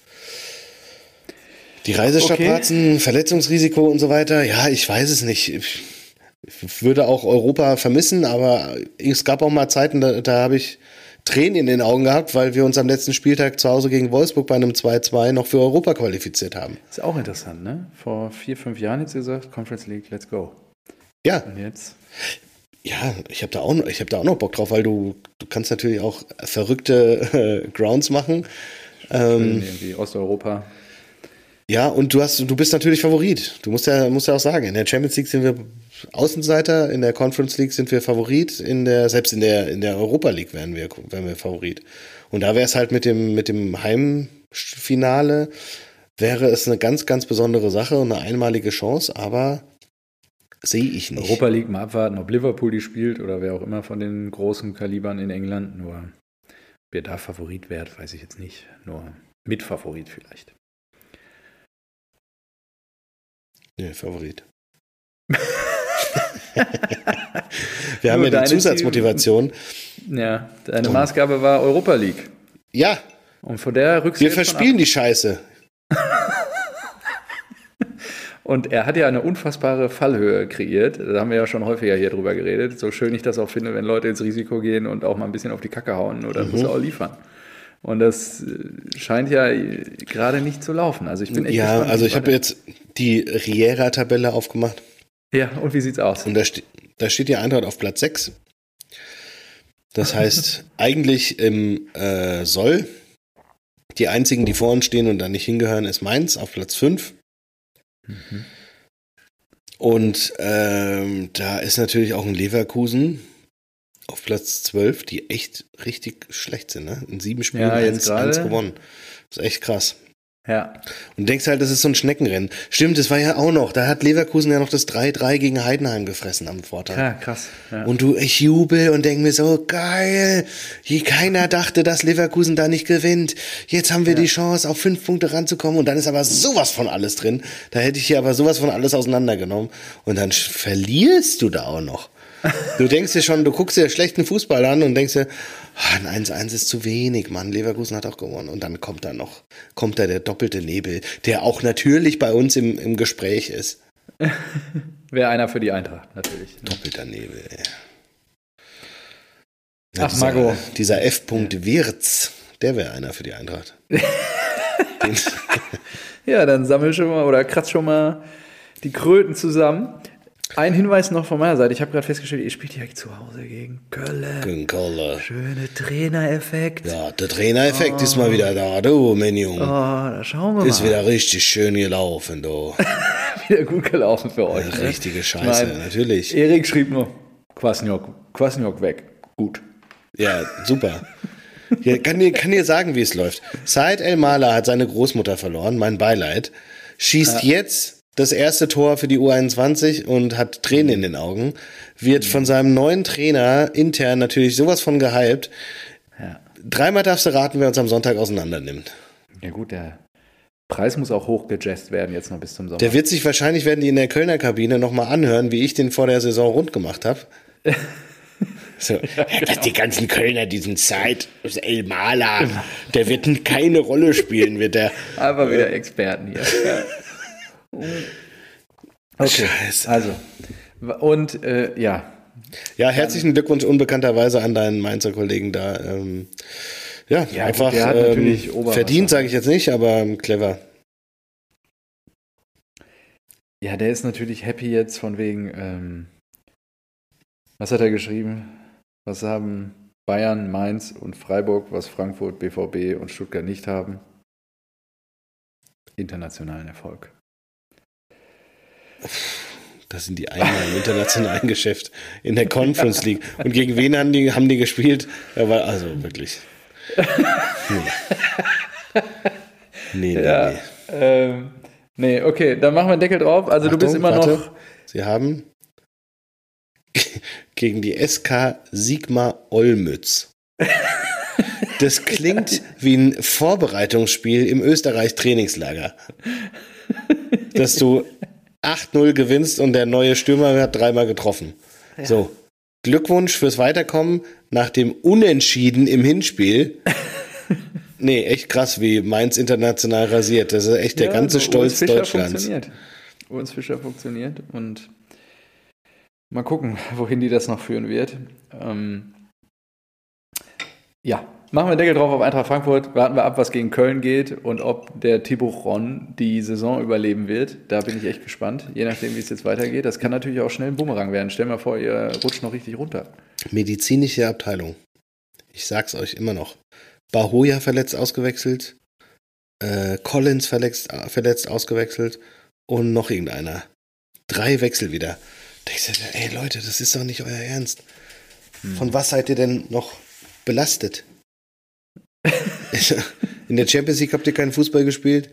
Die Reisestrapazen, okay. Verletzungsrisiko und so weiter, ja, ich weiß es nicht. Ich würde auch Europa vermissen, aber es gab auch mal Zeiten, da, da habe ich Tränen in den Augen gehabt, weil wir uns am letzten Spieltag zu Hause gegen Wolfsburg bei einem zwei zwei noch für Europa qualifiziert haben. Ist auch interessant, ne? Vor vier, fünf Jahren jetzt gesagt, Conference League, let's go. Ja. Und jetzt? Ja, ich habe da auch, ich habe da auch noch Bock drauf, weil du, du kannst natürlich auch verrückte äh, Grounds machen. Ähm, irgendwie Osteuropa. Ja, und du hast, du bist natürlich Favorit. Du musst ja, musst ja auch sagen, in der Champions League sind wir Außenseiter, in der Conference League sind wir Favorit, in der, selbst in der, in der Europa League wären wir, wären wir Favorit. Und da wäre es halt mit dem, mit dem Heimfinale, wäre es eine ganz, ganz besondere Sache und eine einmalige Chance, aber sehe ich nicht. Europa League mal abwarten, ob Liverpool die spielt oder wer auch immer von den großen Kalibern in England. Nur wer da Favorit wird, weiß ich jetzt nicht. Nur Mitfavorit vielleicht. Nee, Favorit. Wir haben ja die Zusatzmotivation. Team, ja, deine und Maßgabe war Europa League. Ja. Und von der rückst du Wir verspielen die Scheiße. Und er hat ja eine unfassbare Fallhöhe kreiert. Da haben wir ja schon häufiger hier drüber geredet. So schön ich das auch finde, wenn Leute ins Risiko gehen und auch mal ein bisschen auf die Kacke hauen. Nur dann mhm. muss er auch liefern. Und das scheint ja gerade nicht zu laufen. Also ich bin echt Ja, gespannt, also ich habe jetzt die Riera-Tabelle aufgemacht. Ja, und wie sieht's aus? Und da, ste- da steht die Eintracht auf Platz sechs. Das heißt, eigentlich im äh, Soll. Die einzigen, die vor uns stehen und da nicht hingehören, ist Mainz auf Platz fünf. Mhm. Und ähm, da ist natürlich auch ein Leverkusen auf Platz zwölf, die echt richtig schlecht sind. Ne? In sieben Spielen ja, eins gewonnen. Das ist echt krass. Ja. Und denkst halt, das ist so ein Schneckenrennen. Stimmt, das war ja auch noch. Da hat Leverkusen ja noch das drei drei gegen Heidenheim gefressen am Vortag. Ja, krass. Ja. Und du, ich jubel und denke mir so, geil. Keiner dachte, dass Leverkusen da nicht gewinnt. Jetzt haben wir ja. die Chance, auf fünf Punkte ranzukommen. Und dann ist aber sowas von alles drin. Da hätte ich hier aber sowas von alles auseinandergenommen. Und dann verlierst du da auch noch. Du denkst dir schon, du guckst dir schlechten Fußball an und denkst dir, oh, ein eins eins ist zu wenig, Mann. Leverkusen hat auch gewonnen. Und dann kommt da noch, kommt da der doppelte Nebel, der auch natürlich bei uns im, im Gespräch ist. Wäre einer für die Eintracht, natürlich. Doppelter Nebel, ja. Ja, Ach, dieser, Margot. Dieser F. Ja. Wirtz, der wäre einer für die Eintracht. Ja, dann sammel schon mal oder kratz schon mal die Kröten zusammen. Ein Hinweis noch von meiner Seite. Ich habe gerade festgestellt, ihr spielt direkt zu Hause gegen Köln. Gegen Köln. Schöne Trainereffekt. Ja, der Trainereffekt oh. ist mal wieder da, du, mein Junge. Oh, da schauen wir ist mal. Ist wieder richtig schön gelaufen, du. Wieder gut gelaufen für euch. Ja, richtige Scheiße, Nein, natürlich. Erik schrieb nur, Kwasniok, Kwasniok weg. Gut. Ja, super. Ja, kann, dir, kann dir sagen, wie es läuft. Said El-Mala hat seine Großmutter verloren, mein Beileid. Schießt ja. jetzt das erste Tor für die U einundzwanzig und hat Tränen in den Augen, wird von seinem neuen Trainer intern natürlich sowas von gehypt. Ja. Dreimal darfst du raten, wer uns am Sonntag auseinander nimmt. Ja gut, der Preis muss auch hochgejazzt werden jetzt noch bis zum Sommer. Der wird sich wahrscheinlich, werden die in der Kölner Kabine nochmal anhören, wie ich den vor der Saison rund gemacht habe. So, ja, genau. Die ganzen Kölner, diesen Zeit, El Mala, genau. Der wird keine Rolle spielen, wird der. Einfach wieder äh, Experten hier. Ja. Okay, Scheiße. Also, und äh, ja. Ja, herzlichen Glückwunsch unbekannterweise an deinen Mainzer Kollegen da. Ähm, ja, ja, einfach ähm, verdient, sage ich jetzt nicht, aber clever. Ja, der ist natürlich happy jetzt von wegen, ähm, was hat er geschrieben? Was haben Bayern, Mainz und Freiburg, was Frankfurt, B V B und Stuttgart nicht haben? Internationalen Erfolg. Das sind die Einnahmen im internationalen Geschäft in der Conference League. Und gegen wen haben die, haben die gespielt? Ja, weil, also wirklich. Nee, nee, nee. Ja, nee. Ähm, nee, okay, dann machen wir einen Deckel drauf. Also Achtung, du bist immer warte. noch... Sie haben gegen die S K Sigma Olmütz. Das klingt wie ein Vorbereitungsspiel im Österreich-Trainingslager. Dass du acht null gewinnst und der neue Stürmer hat dreimal getroffen. Ja. So, Glückwunsch fürs Weiterkommen nach dem Unentschieden im Hinspiel. Nee, echt krass, wie Mainz international rasiert. Das ist echt der ja, ganze also Stolz Deutschlands. Funktioniert. Urs Fischer funktioniert und mal gucken, wohin die das noch führen wird. Ähm ja, machen wir den Deckel drauf auf Eintracht Frankfurt. Warten wir ab, was gegen Köln geht und ob der Thibaut Ron die Saison überleben wird. Da bin ich echt gespannt, je nachdem, wie es jetzt weitergeht. Das kann natürlich auch schnell ein Bumerang werden. Stell mal vor, ihr rutscht noch richtig runter. Medizinische Abteilung. Ich sag's euch immer noch. Bahoya verletzt, ausgewechselt. Äh, Collins verletzt, verletzt, ausgewechselt. Und noch irgendeiner. Drei Wechsel wieder. Denkst du, ey Leute, das ist doch nicht euer Ernst. Hm. Von was seid ihr denn noch belastet? In der Champions League habt ihr keinen Fußball gespielt?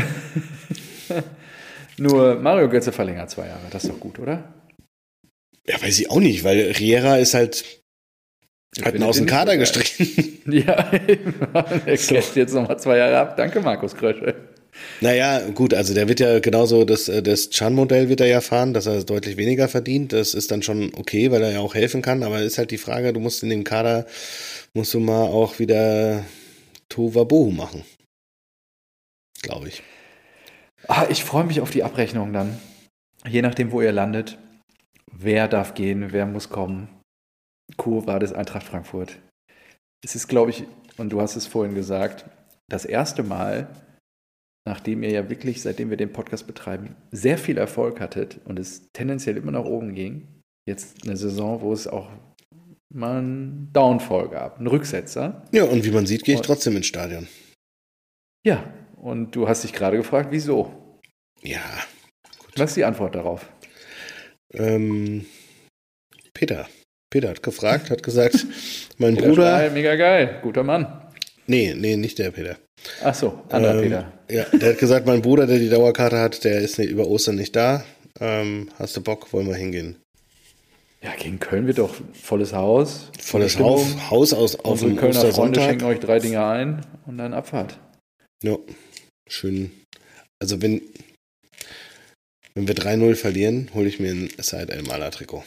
Nur Mario Götze verlängert zwei Jahre. Das ist doch gut, oder? Ja, weiß ich auch nicht, weil Riera ist halt hat ihn aus dem Kader so gestrichen. Ja, er so. Casht jetzt nochmal zwei Jahre ab. Danke, Markus Krösche. Naja, gut, also der wird ja genauso, das, das Chan-Modell wird er ja fahren, dass er deutlich weniger verdient. Das ist dann schon okay, weil er ja auch helfen kann. Aber ist halt die Frage, du musst in dem Kader, musst du mal auch wieder Tohuwabohu machen. Glaube ich. Ah, ich freue mich auf die Abrechnung dann. Je nachdem, wo ihr landet. Wer darf gehen, wer muss kommen. Quo Vadis Eintracht Frankfurt. Es ist, glaube ich, und du hast es vorhin gesagt, das erste Mal, nachdem ihr ja wirklich, seitdem wir den Podcast betreiben, sehr viel Erfolg hattet und es tendenziell immer nach oben ging, jetzt eine Saison, wo es auch mal einen Downfall gab, einen Rücksetzer. Ja, und wie man sieht, gehe ich und, trotzdem ins Stadion. Ja, und du hast dich gerade gefragt, wieso? Ja. Gut. Was ist die Antwort darauf? Ähm, Peter. Peter hat gefragt, hat gesagt, mein Peter Bruder... Stahl, mega geil, guter Mann. Nee, nee, nicht der Peter. Ach so, anderer ähm, Peter. Ja, der hat gesagt, mein Bruder, der die Dauerkarte hat, der ist nicht, über Ostern nicht da. Ähm, hast du Bock, wollen wir hingehen? Ja, gegen Köln wird doch volles Haus. Volles Haus, Haus aus, auf dem Kölner Ostersonntag. Freunde schenken euch drei Dinge ein und dann Abfahrt. Ja, schön. Also wenn, wenn wir drei null verlieren, hole ich mir ein Said El-Mala-Trikot.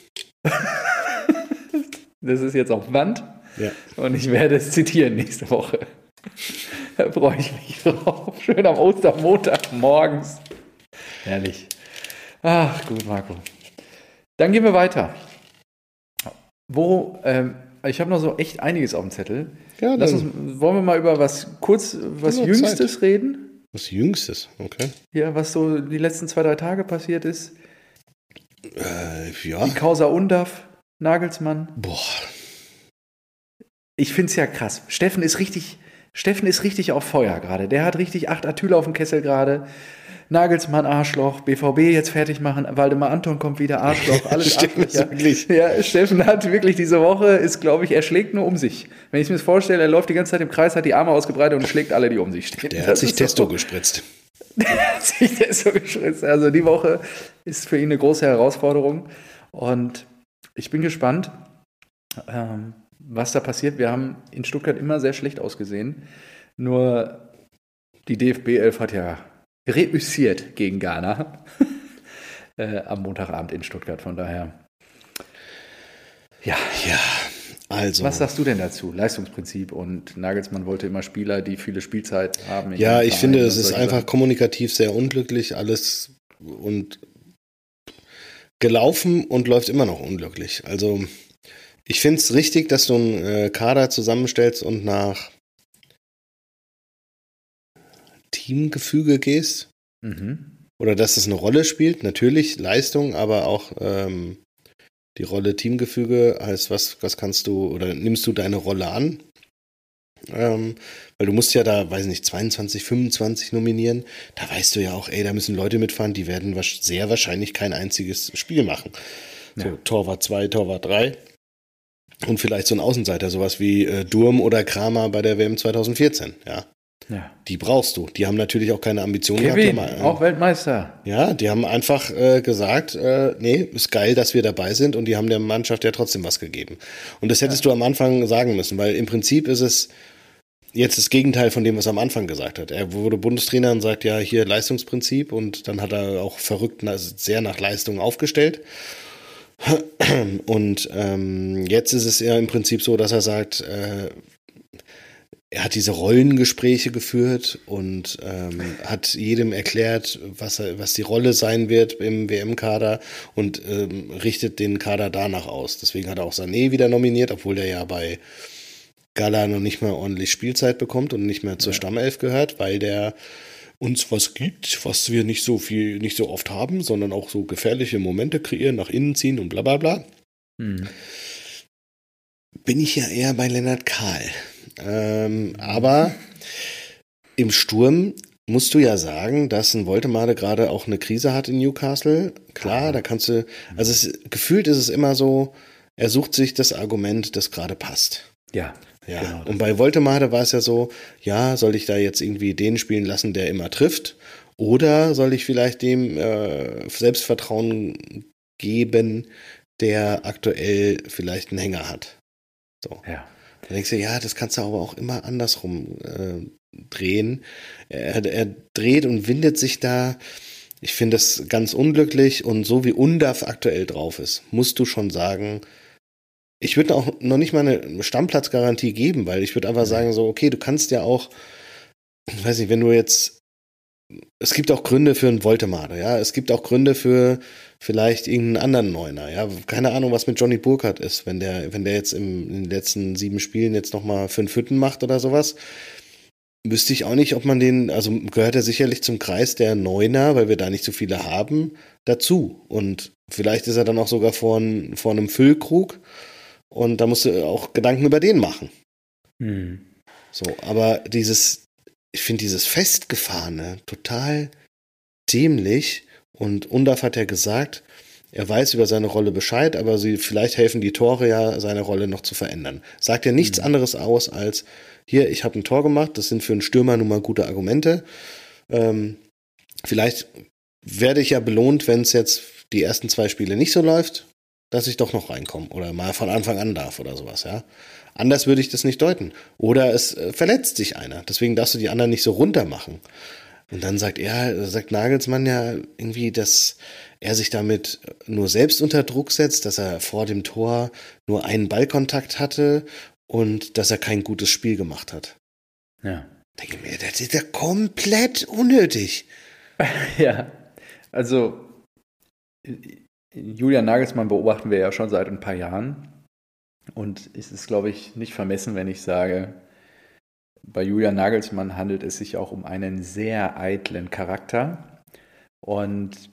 Das ist jetzt auf Band. Ja. Und ich werde es zitieren nächste Woche. Da freue ich mich drauf. Schön am Ostermontag morgens. Herrlich. Ach, gut, Marco. Dann gehen wir weiter. Wo, ähm, ich habe noch so echt einiges auf dem Zettel. Ja, Lass uns, wollen wir mal über was kurz, was Jüngstes Zeit. reden? Was Jüngstes, okay. Ja, was so die letzten zwei, drei Tage passiert ist. Äh, ja. Die Causa Undav, Nagelsmann. Boah. Ich finde es ja krass. Steffen ist richtig, Steffen ist richtig auf Feuer gerade. Der hat richtig acht Atüle auf dem Kessel gerade. Nagelsmann, Arschloch, B V B jetzt fertig machen, Waldemar Anton kommt wieder, Arschloch, alles Arschlöcher. Ja, Steffen hat wirklich diese Woche, ist glaube ich, er schlägt nur um sich. Wenn ich mir das vorstelle, er läuft die ganze Zeit im Kreis, hat die Arme ausgebreitet und schlägt alle, die um sich stehen. Der hat sich Testo so gespritzt. Der hat sich Testo gespritzt. Also die Woche ist für ihn eine große Herausforderung und ich bin gespannt, ähm, was da passiert. Wir haben in Stuttgart immer sehr schlecht ausgesehen. Nur Die D F B elf hat ja reüssiert gegen Ghana äh, am Montagabend in Stuttgart. Von daher, ja. Ja, also. Was sagst du denn dazu? Leistungsprinzip und Nagelsmann wollte immer Spieler, die viele Spielzeit haben. Ja, ich finde, es ist einfach kommunikativ sehr unglücklich alles und gelaufen und läuft immer noch unglücklich. Also ich finde es richtig, dass du einen äh, Kader zusammenstellst und nach Teamgefüge gehst. Mhm. Oder dass es eine Rolle spielt. Natürlich Leistung, aber auch ähm, die Rolle Teamgefüge heißt, was, was kannst du oder nimmst du deine Rolle an? Ähm, weil du musst ja da, weiß nicht, zweiundzwanzig, fünfundzwanzig nominieren. Da weißt du ja auch, ey, da müssen Leute mitfahren, die werden sehr wahrscheinlich kein einziges Spiel machen. Ja. So Torwart zwei, Torwart drei und vielleicht so ein Außenseiter, sowas wie äh, Durm oder Kramer bei der W M zwanzig vierzehn, ja. Ja. Die brauchst du. Die haben natürlich auch keine Ambitionen Kevin, gehabt. Kevin, auch Weltmeister. Ja, die haben einfach äh, gesagt, äh, nee, ist geil, dass wir dabei sind und die haben der Mannschaft ja trotzdem was gegeben. Und das hättest ja. du am Anfang sagen müssen, weil im Prinzip ist es jetzt das Gegenteil von dem, was er am Anfang gesagt hat. Er wurde Bundestrainer und sagt, ja, hier Leistungsprinzip und dann hat er auch verrückt sehr nach Leistung aufgestellt. Und ähm, jetzt ist es ja im Prinzip so, dass er sagt, äh, er hat diese Rollengespräche geführt und ähm, hat jedem erklärt, was, er, was die Rolle sein wird im W M-Kader und ähm, richtet den Kader danach aus. Deswegen hat er auch Sané wieder nominiert, obwohl der ja bei Gala noch nicht mehr ordentlich Spielzeit bekommt und nicht mehr zur ja. Stammelf gehört, weil der uns was gibt, was wir nicht so viel, nicht so oft haben, sondern auch so gefährliche Momente kreieren, nach innen ziehen und bla bla bla. Mhm. Bin ich ja eher bei Lennart Kahl. Ähm, aber im Sturm musst du ja sagen, dass ein Woltemade gerade auch eine Krise hat in Newcastle. Klar, da kannst du, also es, gefühlt ist es immer so, er sucht sich das Argument, das gerade passt. Ja. Ja, genau, und bei Woltemade war es ja so, ja, soll ich da jetzt irgendwie den spielen lassen, der immer trifft? Oder soll ich vielleicht dem äh, Selbstvertrauen geben, der aktuell vielleicht einen Hänger hat? So. Ja. Da denkst du, ja, das kannst du aber auch immer andersrum äh, drehen. Er, er dreht und windet sich da. Ich finde das ganz unglücklich und so wie Undaf aktuell drauf ist, musst du schon sagen, ich würde auch noch nicht mal eine Stammplatzgarantie geben, weil ich würde einfach sagen so, okay, du kannst ja auch, ich weiß nicht, wenn du jetzt, es gibt auch Gründe für einen Woltemade, ja, es gibt auch Gründe für vielleicht irgendeinen anderen Neuner, ja, keine Ahnung, was mit Johnny Burkhardt ist, wenn der, wenn der jetzt im, in den letzten sieben Spielen jetzt nochmal fünf Hütten macht oder sowas, wüsste ich auch nicht, ob man den, also gehört er sicherlich zum Kreis der Neuner, weil wir da nicht so viele haben, dazu und vielleicht ist er dann auch sogar vor, vor einem Füllkrug. Und da musst du auch Gedanken über den machen. Hm. So, aber dieses, ich finde dieses Festgefahrene total dämlich. Und Undaf hat ja gesagt, er weiß über seine Rolle Bescheid, aber sie, vielleicht helfen die Tore ja, seine Rolle noch zu verändern. Sagt ja nichts hm. anderes aus als, hier, ich habe ein Tor gemacht, das sind für einen Stürmer nun mal gute Argumente. Ähm, vielleicht werde ich ja belohnt, wenn es jetzt die ersten zwei Spiele nicht so läuft, dass ich doch noch reinkomme oder mal von Anfang an darf oder sowas, ja. Anders würde ich das nicht deuten. Oder es äh, verletzt sich einer. Deswegen darfst du die anderen nicht so runter machen. Und dann sagt er, sagt Nagelsmann ja irgendwie, dass er sich damit nur selbst unter Druck setzt, dass er vor dem Tor nur einen Ballkontakt hatte und dass er kein gutes Spiel gemacht hat. Ja. Denke mir, das ist ja komplett unnötig. Ja, also Julian Nagelsmann beobachten wir ja schon seit ein paar Jahren und es ist, glaube ich, nicht vermessen, wenn ich sage, bei Julian Nagelsmann handelt es sich auch um einen sehr eitlen Charakter und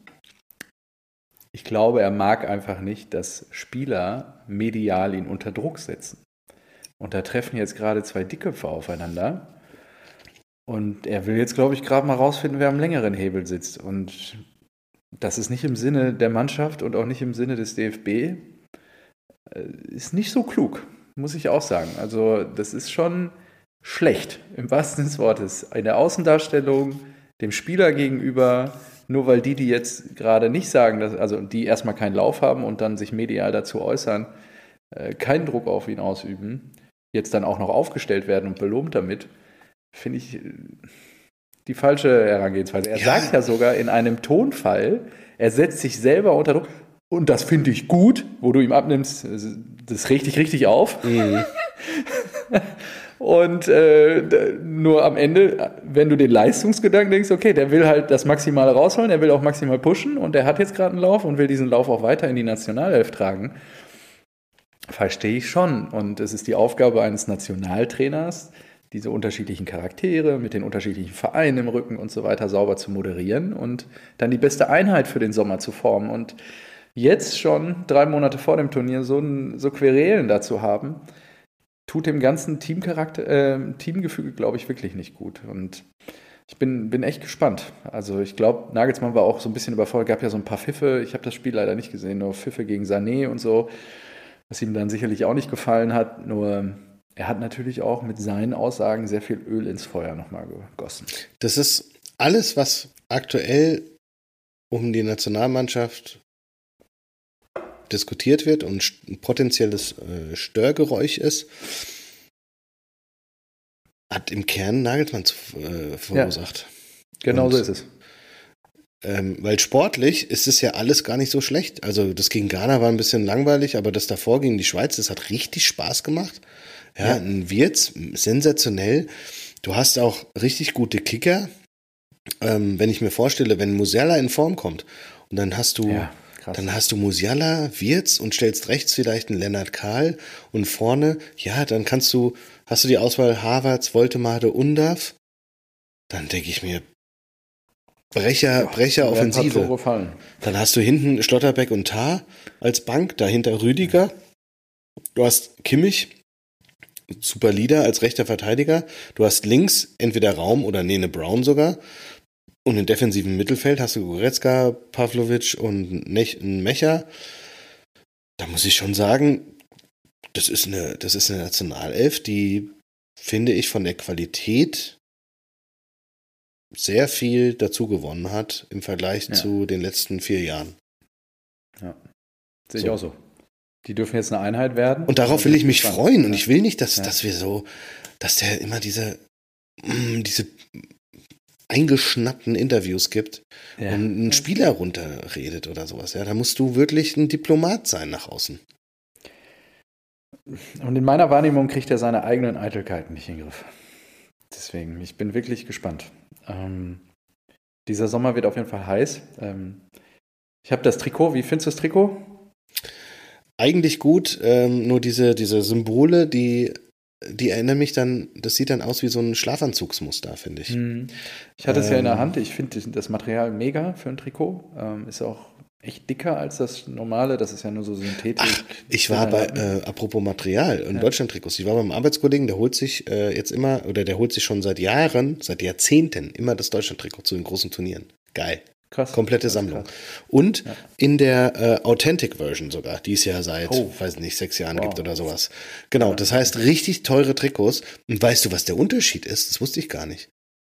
ich glaube, er mag einfach nicht, dass Spieler medial ihn unter Druck setzen. Und da treffen jetzt gerade zwei Dickköpfe aufeinander und er will jetzt, glaube ich, gerade mal rausfinden, wer am längeren Hebel sitzt und das ist nicht im Sinne der Mannschaft und auch nicht im Sinne des D F B. Ist nicht so klug, muss ich auch sagen. Also das ist schon schlecht, im wahrsten Sinne des Wortes. In der Außendarstellung dem Spieler gegenüber, nur weil die, die jetzt gerade nicht sagen, dass, also die erstmal keinen Lauf haben und dann sich medial dazu äußern, keinen Druck auf ihn ausüben, jetzt dann auch noch aufgestellt werden und belohnt damit, finde ich die falsche Herangehensweise. Er Ja. sagt ja sogar in einem Tonfall, er setzt sich selber unter Druck. Und das finde ich gut, wo du ihm abnimmst, das regt dich richtig auf. Mhm. Und äh, nur am Ende, wenn du den Leistungsgedanken denkst, okay, der will halt das Maximale rausholen, er will auch maximal pushen und der hat jetzt gerade einen Lauf und will diesen Lauf auch weiter in die Nationalelf tragen. Verstehe ich schon. Und es ist die Aufgabe eines Nationaltrainers, diese unterschiedlichen Charaktere mit den unterschiedlichen Vereinen im Rücken und so weiter sauber zu moderieren und dann die beste Einheit für den Sommer zu formen. Und jetzt schon, drei Monate vor dem Turnier, so, ein, so Querelen dazu haben, tut dem ganzen Teamcharakter, äh, Teamgefüge, glaube ich, wirklich nicht gut. Und ich bin, bin echt gespannt. Also ich glaube, Nagelsmann war auch so ein bisschen überfordert, gab ja so ein paar Pfiffe, ich habe das Spiel leider nicht gesehen, nur Pfiffe gegen Sané und so, was ihm dann sicherlich auch nicht gefallen hat, nur er hat natürlich auch mit seinen Aussagen sehr viel Öl ins Feuer nochmal gegossen. Das ist alles, was aktuell um die Nationalmannschaft diskutiert wird und ein potenzielles äh, Störgeräusch ist, hat im Kern Nagelsmann zu, äh, verursacht. Ja, genau und, so ist es. Ähm, weil sportlich ist es ja alles gar nicht so schlecht. Also das gegen Ghana war ein bisschen langweilig, aber das davor gegen die Schweiz, das hat richtig Spaß gemacht. Ja, ja. Ein Wirtz, sensationell. Du hast auch richtig gute Kicker. Ähm, wenn ich mir vorstelle, wenn Musiala in Form kommt und dann hast du ja. Krass. Dann hast du Musiala, Wirtz und stellst rechts vielleicht einen Lennart Kahl und vorne, ja, dann kannst du, hast du die Auswahl Havertz, Woltemade, Undav. Dann denke ich mir, Brecher, ja, Brecher Offensive. Dann hast du hinten Schlotterbeck und Tah als Bank, dahinter Rüdiger. Du hast Kimmich, super Leader als rechter Verteidiger. Du hast links entweder Raum oder Nene Brown sogar. Und im defensiven Mittelfeld hast du Goretzka, Pavlovic und Mecha. Da muss ich schon sagen, das ist eine, das ist eine Nationalelf, die, finde ich, von der Qualität sehr viel dazu gewonnen hat im Vergleich ja. zu den letzten vier Jahren. Ja, sehe ich so. auch so. Die dürfen jetzt eine Einheit werden. Und darauf will ich mich spannend. freuen. Und ich will nicht, dass, ja. dass wir so, dass der immer diese, diese eingeschnappten Interviews gibt ja. und einen Spieler runterredet oder sowas. Ja, da musst du wirklich ein Diplomat sein nach außen. Und in meiner Wahrnehmung kriegt er seine eigenen Eitelkeiten nicht in den Griff. Deswegen, ich bin wirklich gespannt. Ähm, dieser Sommer wird auf jeden Fall heiß. Ähm, ich habe das Trikot. Wie findest du das Trikot? Eigentlich gut, ähm, nur diese, diese Symbole, die Die erinnern mich dann, das sieht dann aus wie so ein Schlafanzugsmuster, finde ich. Ich hatte es ähm, ja in der Hand. Ich finde das Material mega für ein Trikot. Ähm, ist auch echt dicker als das normale. Das ist ja nur so Synthetik. Ach, ich war bei, äh, apropos Material, in ja. Deutschland-Trikots. Ich war beim Arbeitskollegen, der holt sich äh, jetzt immer, oder der holt sich schon seit Jahren, seit Jahrzehnten immer das Deutschland-Trikot zu den großen Turnieren. Geil. Krass. Komplette Sammlung. Krass. Und ja. in der äh, Authentic-Version sogar, die es ja seit, oh. weiß nicht, sechs Jahren wow. gibt oder sowas. Genau, das heißt richtig teure Trikots. Und weißt du, was der Unterschied ist? Das wusste ich gar nicht.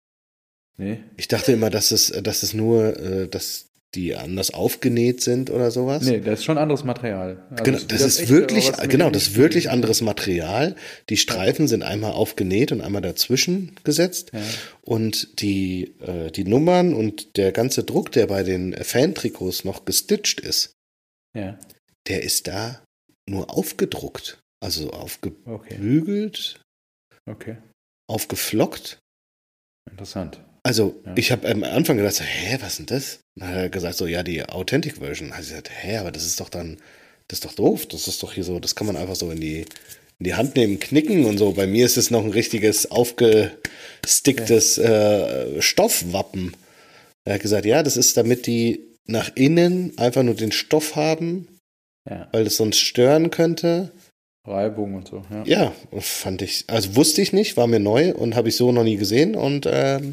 Nee. Ich dachte immer, dass es, dass es nur, äh, dass die anders aufgenäht sind oder sowas. Nee, das ist schon anderes Material. Also genau, das ist echt, wirklich, genau, das ist wirklich anderes Material. Die Streifen ja. sind einmal aufgenäht und einmal dazwischen gesetzt. Ja. Und die, äh, die Nummern und der ganze Druck, der bei den Fan-Trikots noch gestitcht ist, ja. der ist da nur aufgedruckt. Also aufgebügelt, okay. Okay. aufgeflockt. Interessant. Also, ja. ich habe am Anfang gedacht, so, hä, was ist denn das? Dann hat er gesagt, so, ja, die Authentic Version. Also ich gesagt, hä, aber das ist doch dann, das ist doch doof. Das ist doch hier so, das kann man einfach so in die, in die Hand nehmen, knicken und so. Bei mir ist es noch ein richtiges, aufgesticktes ja. äh, Stoffwappen. Er hat gesagt, ja, das ist, damit die nach innen einfach nur den Stoff haben, ja. weil es sonst stören könnte. Reibung und so, ja. Ja, fand ich, also wusste ich nicht, war mir neu und habe ich so noch nie gesehen und ähm,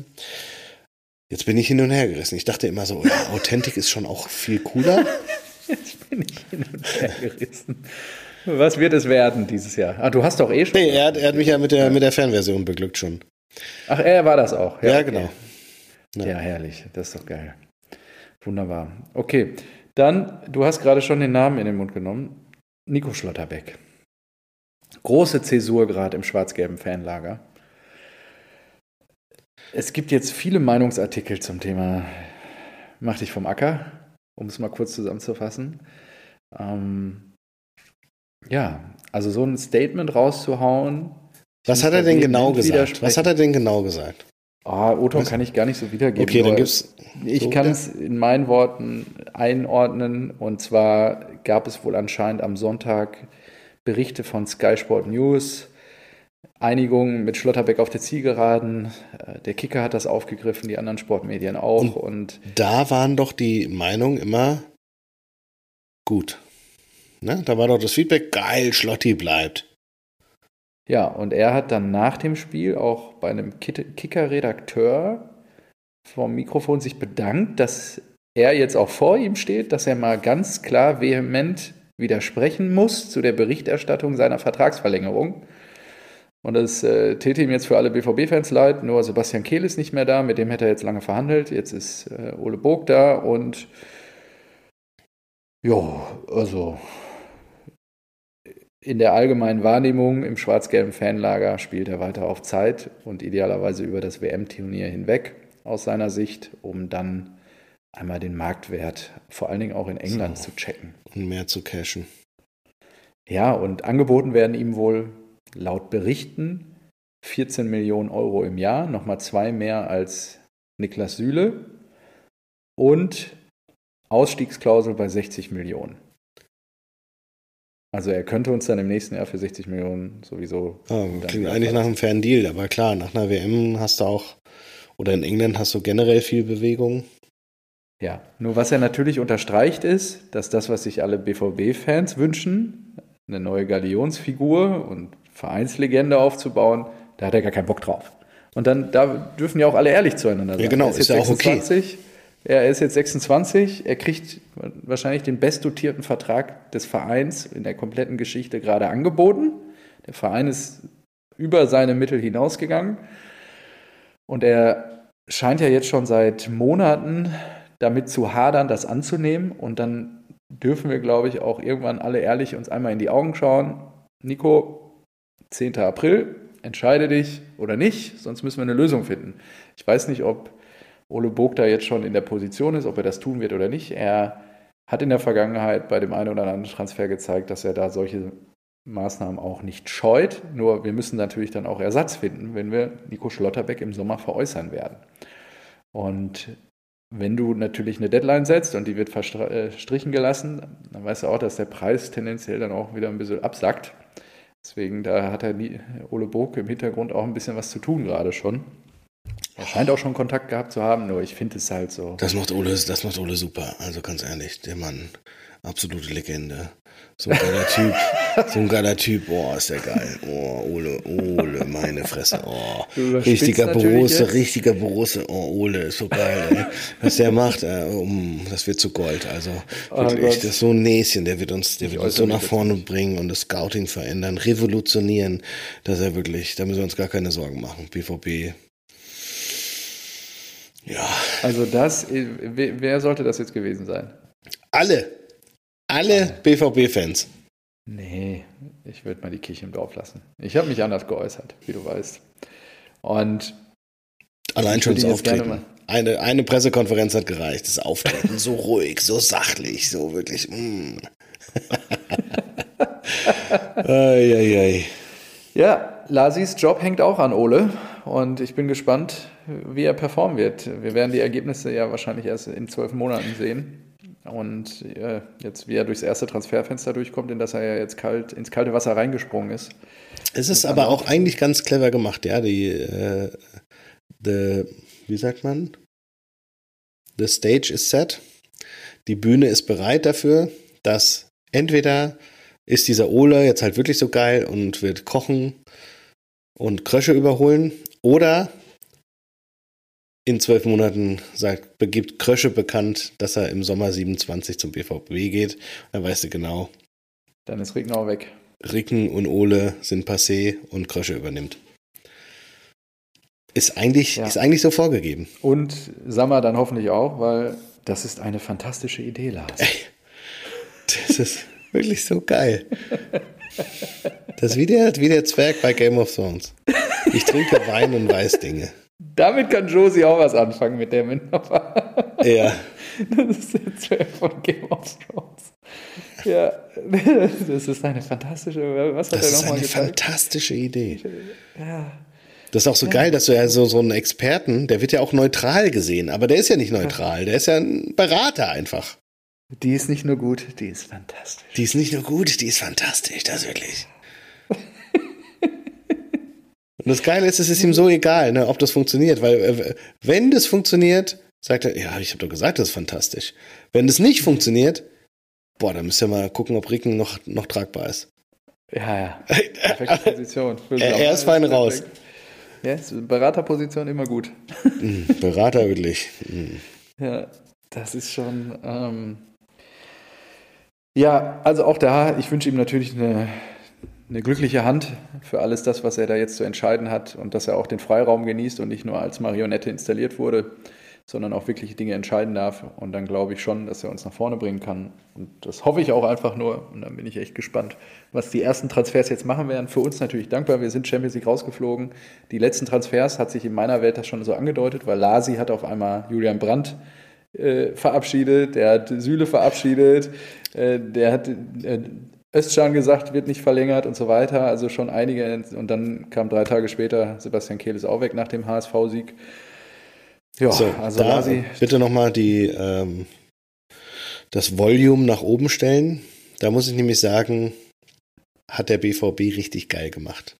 jetzt bin ich hin und her gerissen. Ich dachte immer so, ja, Authentic ist schon auch viel cooler. Jetzt bin ich hin und her gerissen. Was wird es werden dieses Jahr? Ah, du hast doch eh schon. Nee, er hat, er hat mich ja mit der, mit der Fernversion beglückt schon. Ach, er war das auch? Ja, ja genau. Ja. ja, herrlich. Das ist doch geil. Wunderbar. Okay, dann, du hast gerade schon den Namen in den Mund genommen. Nico Schlotterbeck. Große Zäsur gerade im schwarz-gelben Fanlager. Es gibt jetzt viele Meinungsartikel zum Thema Mach dich vom Acker, um es mal kurz zusammenzufassen. Ähm, ja, also so ein Statement rauszuhauen. Was hat er denn genau gesagt? Was hat er denn genau gesagt? Ah, O-Ton kann ich gar nicht so wiedergeben. Okay, dann gibt's. Ich so kann es in meinen Worten einordnen. Und zwar gab es wohl anscheinend am Sonntag Berichte von Sky Sport News, Einigung mit Schlotterbeck auf der Zielgeraden. Der Kicker hat das aufgegriffen, die anderen Sportmedien auch. Und, und da waren doch die Meinungen immer gut. Ne? Da war doch das Feedback, geil, Schlotti bleibt. Ja, und er hat dann nach dem Spiel auch bei einem Kicker-Redakteur vom Mikrofon sich bedankt, dass er jetzt auch vor ihm steht, dass er mal ganz klar vehement widersprechen muss zu der Berichterstattung seiner Vertragsverlängerung. Und das äh, täte ihm jetzt für alle B V B-Fans leid, nur Sebastian Kehl ist nicht mehr da, mit dem hätte er jetzt lange verhandelt, jetzt ist äh, Ole Bog da und ja, also in der allgemeinen Wahrnehmung im schwarz-gelben Fanlager spielt er weiter auf Zeit und idealerweise über das W M-Turnier hinweg aus seiner Sicht, um dann einmal den Marktwert, vor allen Dingen auch in England, so, zu checken. Und mehr zu cashen. Ja, und angeboten werden ihm wohl laut Berichten vierzehn Millionen Euro im Jahr, nochmal zwei mehr als Niklas Süle und Ausstiegsklausel bei sechzig Millionen. Also er könnte uns dann im nächsten Jahr für sechzig Millionen sowieso... Oh, klingt eigentlich nach einem fairen Deal, aber klar, nach einer W M hast du auch, oder in England hast du generell viel Bewegung. Ja, nur was er natürlich unterstreicht ist, dass das, was sich alle B V B-Fans wünschen, eine neue Galionsfigur und Vereinslegende aufzubauen, da hat er gar keinen Bock drauf. Und dann, da dürfen ja auch alle ehrlich zueinander sein. Ja, genau, ist, ist ja auch okay. Er ist jetzt sechsundzwanzig, er kriegt wahrscheinlich den bestdotierten Vertrag des Vereins in der kompletten Geschichte gerade angeboten. Der Verein ist über seine Mittel hinausgegangen und er scheint ja jetzt schon seit Monaten damit zu hadern, das anzunehmen. Und dann dürfen wir, glaube ich, auch irgendwann alle ehrlich uns einmal in die Augen schauen. Nico, zehnten April, entscheide dich oder nicht, sonst müssen wir eine Lösung finden. Ich weiß nicht, ob Ole Bog da jetzt schon in der Position ist, ob er das tun wird oder nicht. Er hat in der Vergangenheit bei dem einen oder anderen Transfer gezeigt, dass er da solche Maßnahmen auch nicht scheut. Nur wir müssen natürlich dann auch Ersatz finden, wenn wir Nico Schlotterbeck im Sommer veräußern werden. Und wenn du natürlich eine Deadline setzt und die wird verstrichen gelassen, dann weißt du auch, dass der Preis tendenziell dann auch wieder ein bisschen absackt. Deswegen, da hat er Ole Bog im Hintergrund auch ein bisschen was zu tun gerade schon. Er scheint auch schon Kontakt gehabt zu haben, nur ich finde es halt so. Das macht Ole, das macht Ole super. Also ganz ehrlich, der Mann, absolute Legende. So ein geiler Typ. So ein geiler Typ. Boah, ist der geil. Oh, Ole, Ole, meine Fresse. Oh, richtiger Borusse, richtiger Borusse. Oh, Ole, ist so geil, ey. Was der macht, äh, um, das wird zu Gold. Also wirklich, oh, das ist so ein Näschen, der wird uns, der wird uns so nach vorne bringen und das Scouting verändern, revolutionieren, dass er wirklich, da müssen wir uns gar keine Sorgen machen. B V B. Ja. Also das, wer sollte das jetzt gewesen sein? Alle. Alle B V B-Fans. Nee, ich würde mal die Kirche im Dorf lassen. Ich habe mich anders geäußert, wie du weißt. Und allein schon das Auftreten. Eine, eine Pressekonferenz hat gereicht. Das Auftreten so ruhig, so sachlich, so wirklich. Mm. ei, ei, ei. Ja, Lasis Job hängt auch an Ole und ich bin gespannt, wie er performen wird. Wir werden die Ergebnisse ja wahrscheinlich erst in zwölf Monaten sehen. Und äh, jetzt, wie er durchs erste Transferfenster durchkommt, in das er ja jetzt kalt, ins kalte Wasser reingesprungen ist. Es ist aber auch eigentlich ganz clever gemacht, ja. Die, äh, the, wie sagt man? The stage is set. Die Bühne ist bereit dafür, dass entweder ist dieser Ole jetzt halt wirklich so geil und wird kochen und Krösche überholen, oder in zwölf Monaten sagt, begibt Krösche bekannt, dass er im Sommer siebenundzwanzig zum B V B geht. Dann weißt du genau. Dann ist Ricken weg. Ricken und Ole sind passé und Krösche übernimmt. Ist eigentlich, ja. ist eigentlich so vorgegeben. Und Sammer dann hoffentlich auch, weil das ist eine fantastische Idee, Lars. Ey, das ist wirklich so geil. Das ist wie der, wie der Zwerg bei Game of Thrones. Ich trinke Wein und weiß Dinge. Damit kann Josie auch was anfangen mit der Metapher. Ja. Das ist der Zwerg von Game of Thrones. Ja, das ist eine fantastische, was hat das er ist nochmal eine gesagt? fantastische Idee. Ja. Das ist auch so ja. geil, dass du ja so, so einen Experten, der wird ja auch neutral gesehen, aber der ist ja nicht neutral, der ist ja ein Berater einfach. Die ist nicht nur gut, die ist fantastisch. Die ist nicht nur gut, die ist fantastisch, das wirklich. Und das Geile ist, es ist ihm so egal, ne, ob das funktioniert, weil äh, wenn das funktioniert, sagt er, ja, ich habe doch gesagt, das ist fantastisch. Wenn das nicht funktioniert, boah, dann müsst ihr mal gucken, ob Ricken noch, noch tragbar ist. Ja, ja. Perfekte Position. Er, er ist fein raus. Ja, ist Beraterposition immer gut. Berater wirklich. Mhm. Ja, das ist schon. Ähm, ja, also auch da, ich wünsche ihm natürlich eine, eine glückliche Hand für alles das, was er da jetzt zu entscheiden hat und dass er auch den Freiraum genießt und nicht nur als Marionette installiert wurde, sondern auch wirklich Dinge entscheiden darf. Und dann glaube ich schon, dass er uns nach vorne bringen kann. Und das hoffe ich auch einfach nur. Und dann bin ich echt gespannt, was die ersten Transfers jetzt machen werden. Für uns natürlich dankbar. Wir sind Champions League rausgeflogen. Die letzten Transfers hat sich in meiner Welt das schon so angedeutet, weil Lasi hat auf einmal Julian Brandt äh, verabschiedet. Der hat Süle verabschiedet. Äh, der hat äh, Özcan gesagt, wird nicht verlängert und so weiter. Also schon einige. Und dann kam drei Tage später Sebastian Kehl ist auch weg nach dem H S V-Sieg. Ja, so, also da Lasi, bitte nochmal die ähm, das Volume nach oben stellen. Da muss ich nämlich sagen, hat der B V B richtig geil gemacht.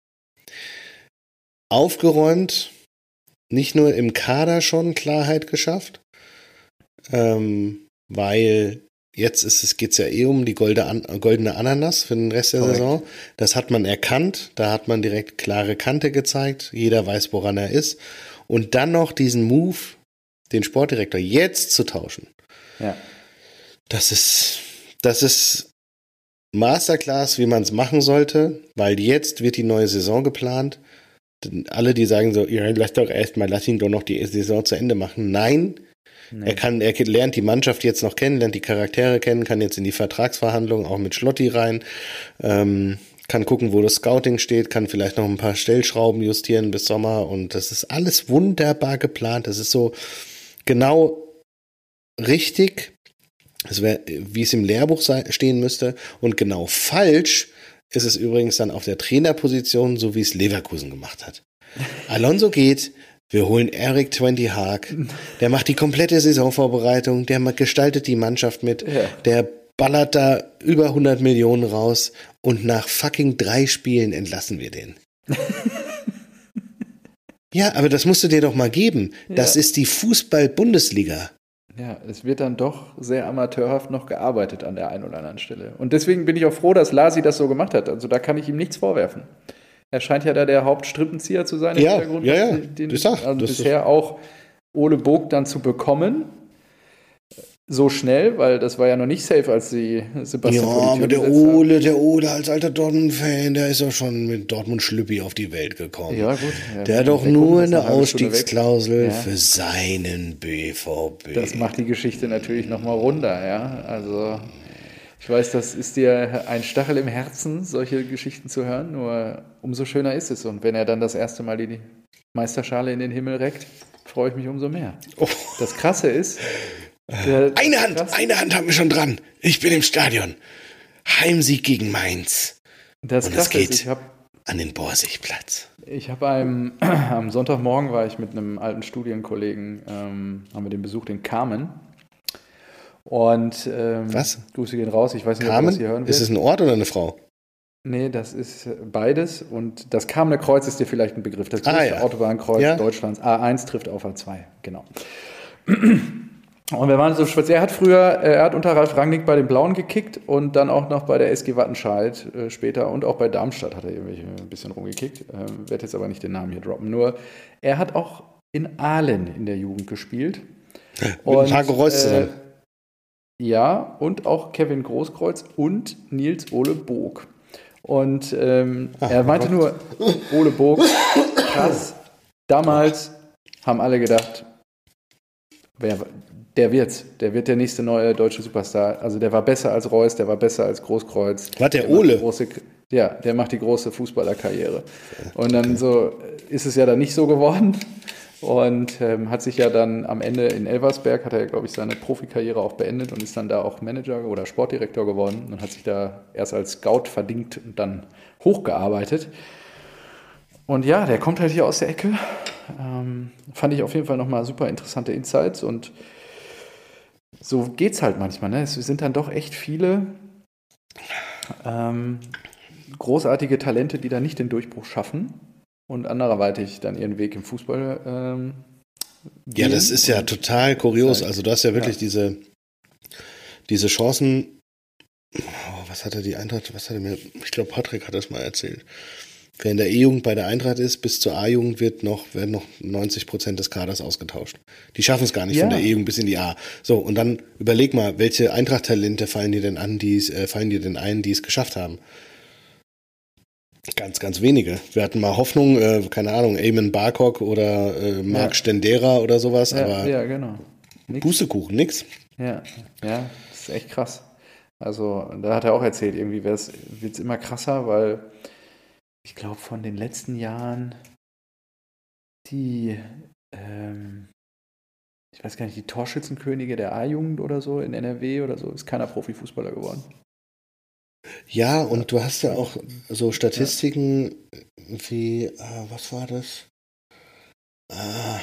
Aufgeräumt, nicht nur im Kader schon Klarheit geschafft, ähm, weil jetzt ist es, geht's ja eh um die goldene, goldene Ananas für den Rest der Correct. Saison. Das hat man erkannt, da hat man direkt klare Kante gezeigt, jeder weiß, woran er ist. Und dann noch diesen Move, den Sportdirektor jetzt zu tauschen. Ja. Das ist, das ist Masterclass, wie man es machen sollte, weil jetzt wird die neue Saison geplant. Alle, die sagen so, ja, lass doch erstmal, lass ihn doch noch die Saison zu Ende machen. Nein, nee. er kann, er lernt die Mannschaft jetzt noch kennen, lernt die Charaktere kennen, kann jetzt in die Vertragsverhandlungen auch mit Schlotti rein. Ähm, kann gucken, wo das Scouting steht, kann vielleicht noch ein paar Stellschrauben justieren bis Sommer und das ist alles wunderbar geplant. Das ist so genau richtig, das wäre, wie es im Lehrbuch stehen müsste und genau falsch ist es übrigens dann auf der Trainerposition, so wie es Leverkusen gemacht hat. Alonso geht, wir holen Eric Twenty Haag, der macht die komplette Saisonvorbereitung, der gestaltet die Mannschaft mit, ja. der ballert da über hundert Millionen raus und nach fucking drei Spielen entlassen wir den. Ja, aber das musst du dir doch mal geben. Ja. Das ist die Fußball-Bundesliga. Ja, es wird dann doch sehr amateurhaft noch gearbeitet an der einen oder anderen Stelle. Und deswegen bin ich auch froh, dass Lasi das so gemacht hat. Also da kann ich ihm nichts vorwerfen. Er scheint ja da der Hauptstrippenzieher zu sein. Im ja, Hintergrund, ja, ja. Den, das sagt, also das bisher auch Ole Vogt dann zu bekommen. So schnell, weil das war ja noch nicht safe, als sie Sebastian Ja, vor die Tür aber der gesetzt haben. Ole, der Ole als alter Dortmund-Fan, der ist ja schon mit Dortmund-Schlüppi auf die Welt gekommen. Ja, gut. Ja, der hat doch nur eine, eine Ausstiegsklausel ja. für seinen B V B. Das macht die Geschichte natürlich nochmal runder, ja. Also, ich weiß, das ist dir ein Stachel im Herzen, solche Geschichten zu hören, nur umso schöner ist es. Und wenn er dann das erste Mal die Meisterschale in den Himmel reckt, freue ich mich umso mehr. Oh. Das Krasse ist, Eine Hand, krass. eine Hand haben wir schon dran. Ich bin im Stadion. Heimsieg gegen Mainz. Das Und das geht ist, ich hab, an den Borsigplatz. Ich habe am Sonntagmorgen war ich mit einem alten Studienkollegen, ähm, haben wir den besucht in Kamen. Und ähm, was? Grüße gehen raus. Ich weiß nicht, Kamen? ob du das hier hören willst. Ist es ein Ort oder eine Frau? Nee, das ist beides. Und das Kamener Kreuz ist dir vielleicht ein Begriff. Das größte ah, ja. Autobahnkreuz ja. Deutschlands. A eins trifft auf A zwei. Genau. Und wir waren so spazieren. Er hat früher, er hat unter Ralf Rangnick bei den Blauen gekickt und dann auch noch bei der S G Wattenscheid äh, später und auch bei Darmstadt hat er irgendwie ein bisschen rumgekickt. Ähm, werde jetzt aber nicht den Namen hier droppen. Nur, er hat auch in Aalen in der Jugend gespielt. Mit und, Marco Reus zusammen. Äh, ja, und auch Kevin Großkreuz und Nils Ole Boog. Und ähm, Ach, er meinte nur, Ole Boog, krass. Damals haben alle gedacht, wer Der wird's. Der wird der nächste neue deutsche Superstar. Also der war besser als Reus, der war besser als Großkreuz. War der, der Ole? Große, ja, der macht die große Fußballerkarriere. Und dann so ist es ja dann nicht so geworden. Und ähm, hat sich ja dann am Ende in Elversberg, hat er, glaube ich, seine Profikarriere auch beendet und ist dann da auch Manager oder Sportdirektor geworden und hat sich da erst als Scout verdingt und dann hochgearbeitet. Und ja, der kommt halt hier aus der Ecke. Ähm, fand ich auf jeden Fall nochmal super interessante Insights und so geht's halt manchmal. Ne? Es sind dann doch echt viele ähm, großartige Talente, die da nicht den Durchbruch schaffen und anderweitig dann ihren Weg im Fußball ähm, Ja, das ist ja total kurios. Also du hast ja wirklich ja. diese, diese Chancen. Oh, was hat er die Eintracht, was hat er mir, ich glaube Patrick hat das mal erzählt. Wer in der E-Jugend bei der Eintracht ist, bis zur A-Jugend wird noch, werden noch neunzig Prozent des Kaders ausgetauscht. Die schaffen es gar nicht Ja. von der E-Jugend bis in die A. So, und dann überleg mal, welche Eintracht-Talente fallen dir denn an, die es, äh, fallen dir denn ein, die es geschafft haben? Ganz, ganz wenige. Wir hatten mal Hoffnung, äh, keine Ahnung, Eamon Barcock oder äh, Marc Ja. Stendera oder sowas, Ja, aber ja, genau. Nix. Pustekuchen, nix. Ja, ja, das ist echt krass. Also, da hat er auch erzählt, irgendwie wird es immer krasser, weil ich glaube, von den letzten Jahren die, ähm, ich weiß gar nicht, die Torschützenkönige der A-Jugend oder so in N R W oder so, ist keiner Profifußballer geworden. Ja, und du hast ja auch so Statistiken wie, äh, was war das? Äh,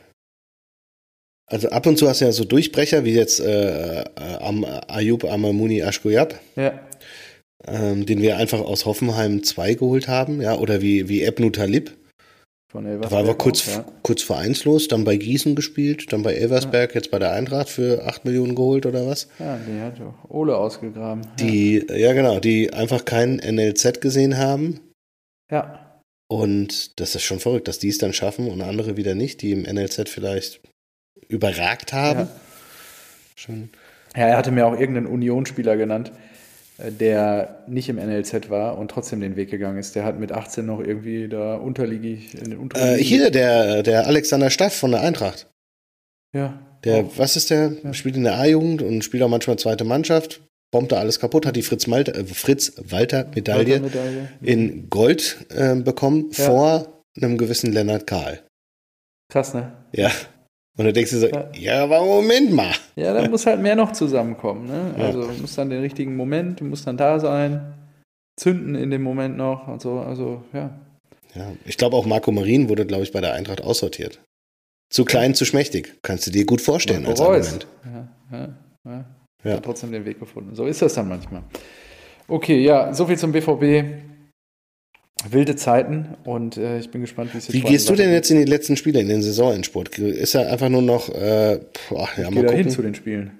also ab und zu hast du ja so Durchbrecher, wie jetzt äh, Am, Ayub Amamouni Ashkoyab, Ja, ähm, den wir einfach aus Hoffenheim zwei geholt haben, ja, oder wie, wie Ebnu Talib. von Da Elversberg war aber kurz, auch, ja. kurz vereinslos, dann bei Gießen gespielt, dann bei Elversberg, jetzt bei der Eintracht für acht Millionen geholt oder was? Ja, die hat auch Ole ausgegraben. Die, ja genau, die einfach kein N L Z gesehen haben. Ja, Und das ist schon verrückt, dass die es dann schaffen und andere wieder nicht, die im N L Z vielleicht überragt haben. ja. Schon. Ja, er hatte mir auch irgendeinen Unionsspieler genannt, äh, der nicht im N L Z war und trotzdem den Weg gegangen ist. Der hat mit achtzehn noch irgendwie da unterliegig in den unteren Äh, Ligen- hier, der, der Alexander Staff von der Eintracht. Ja. Der, auch. was ist der? Ja. Spielt in der A-Jugend und spielt auch manchmal zweite Mannschaft. Bombt da alles kaputt, hat die Fritz, Malta, äh, Fritz Walter Medaille Medaille. in Gold äh, bekommen Ja. vor einem gewissen Lennart Kahl. Krass, ne? Ja. Und da denkst du so, Ja. ja, aber Moment mal. Ja, da muss halt mehr noch zusammenkommen. Ne? Ja. Also du musst dann den richtigen Moment, du musst dann da sein, zünden in dem Moment noch und so. Also ja. Ja, ich glaube auch Marco Marin wurde, glaube ich, bei der Eintracht aussortiert. Zu klein, zu schmächtig. Kannst du dir gut vorstellen als Marco Reus. Argument. Ja, ja, ja. Ja. Hat trotzdem den Weg gefunden. So ist das dann manchmal. Okay, ja, soviel zum B V B. Wilde Zeiten und äh, ich bin gespannt, wie es jetzt Wie vor allem gehst du denn weitergeht. jetzt in die letzten Spiele, in den Saisonendsport? Ist ja einfach nur noch, äh, boah, ja, Ich mal gehe da hin gucken. zu den Spielen.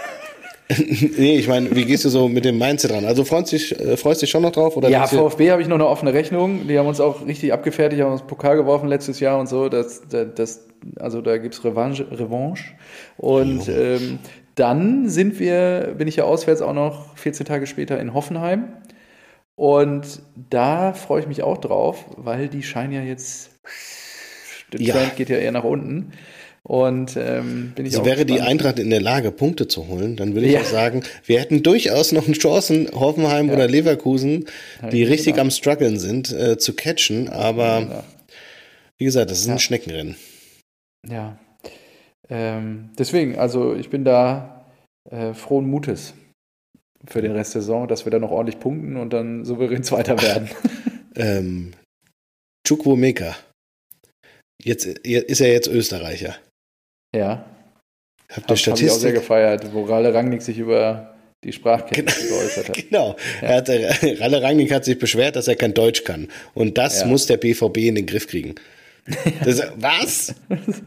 Nee, ich meine, wie gehst du so mit dem Mindset ran? Also freust dich, äh, freust dich schon noch drauf? Oder Ja, willst du- VfB habe ich noch eine offene Rechnung. Die haben uns auch richtig abgefertigt, haben uns Pokal geworfen letztes Jahr und so. Das, das, das, also da gibt es Revanche, Revanche. Und ähm, dann sind wir, bin ich ja auswärts auch noch vierzehn Tage später in Hoffenheim. Und da freue ich mich auch drauf, weil die scheinen ja jetzt, der Ja. Trend geht ja eher nach unten. Und ähm, bin ich Also auch wäre die gespannt. Eintracht in der Lage, Punkte zu holen, dann würde ich Ja. auch sagen, wir hätten durchaus noch Chancen, Hoffenheim oder Leverkusen, Ja, die richtig genau. am struggeln sind, äh, zu catchen. Aber Ja. wie gesagt, das ist Ja. ein Schneckenrennen. Ja, ähm, deswegen, also ich bin da äh, frohen Mutes für den Rest der Saison, dass wir da noch ordentlich punkten und dann souverän Zweiter werden. Ähm, Chukwuemeka. Jetzt ist er jetzt Österreicher. Ja, Habt habe ihr hab ich auch sehr Statistik? gefeiert, wo Ralle Rangnick sich über die Sprachkenntnisse geäußert hat. Genau. Er hat, äh, Ralle Rangnick hat sich beschwert, dass er kein Deutsch kann. Und das Ja. muss der B V B in den Griff kriegen. Das, was?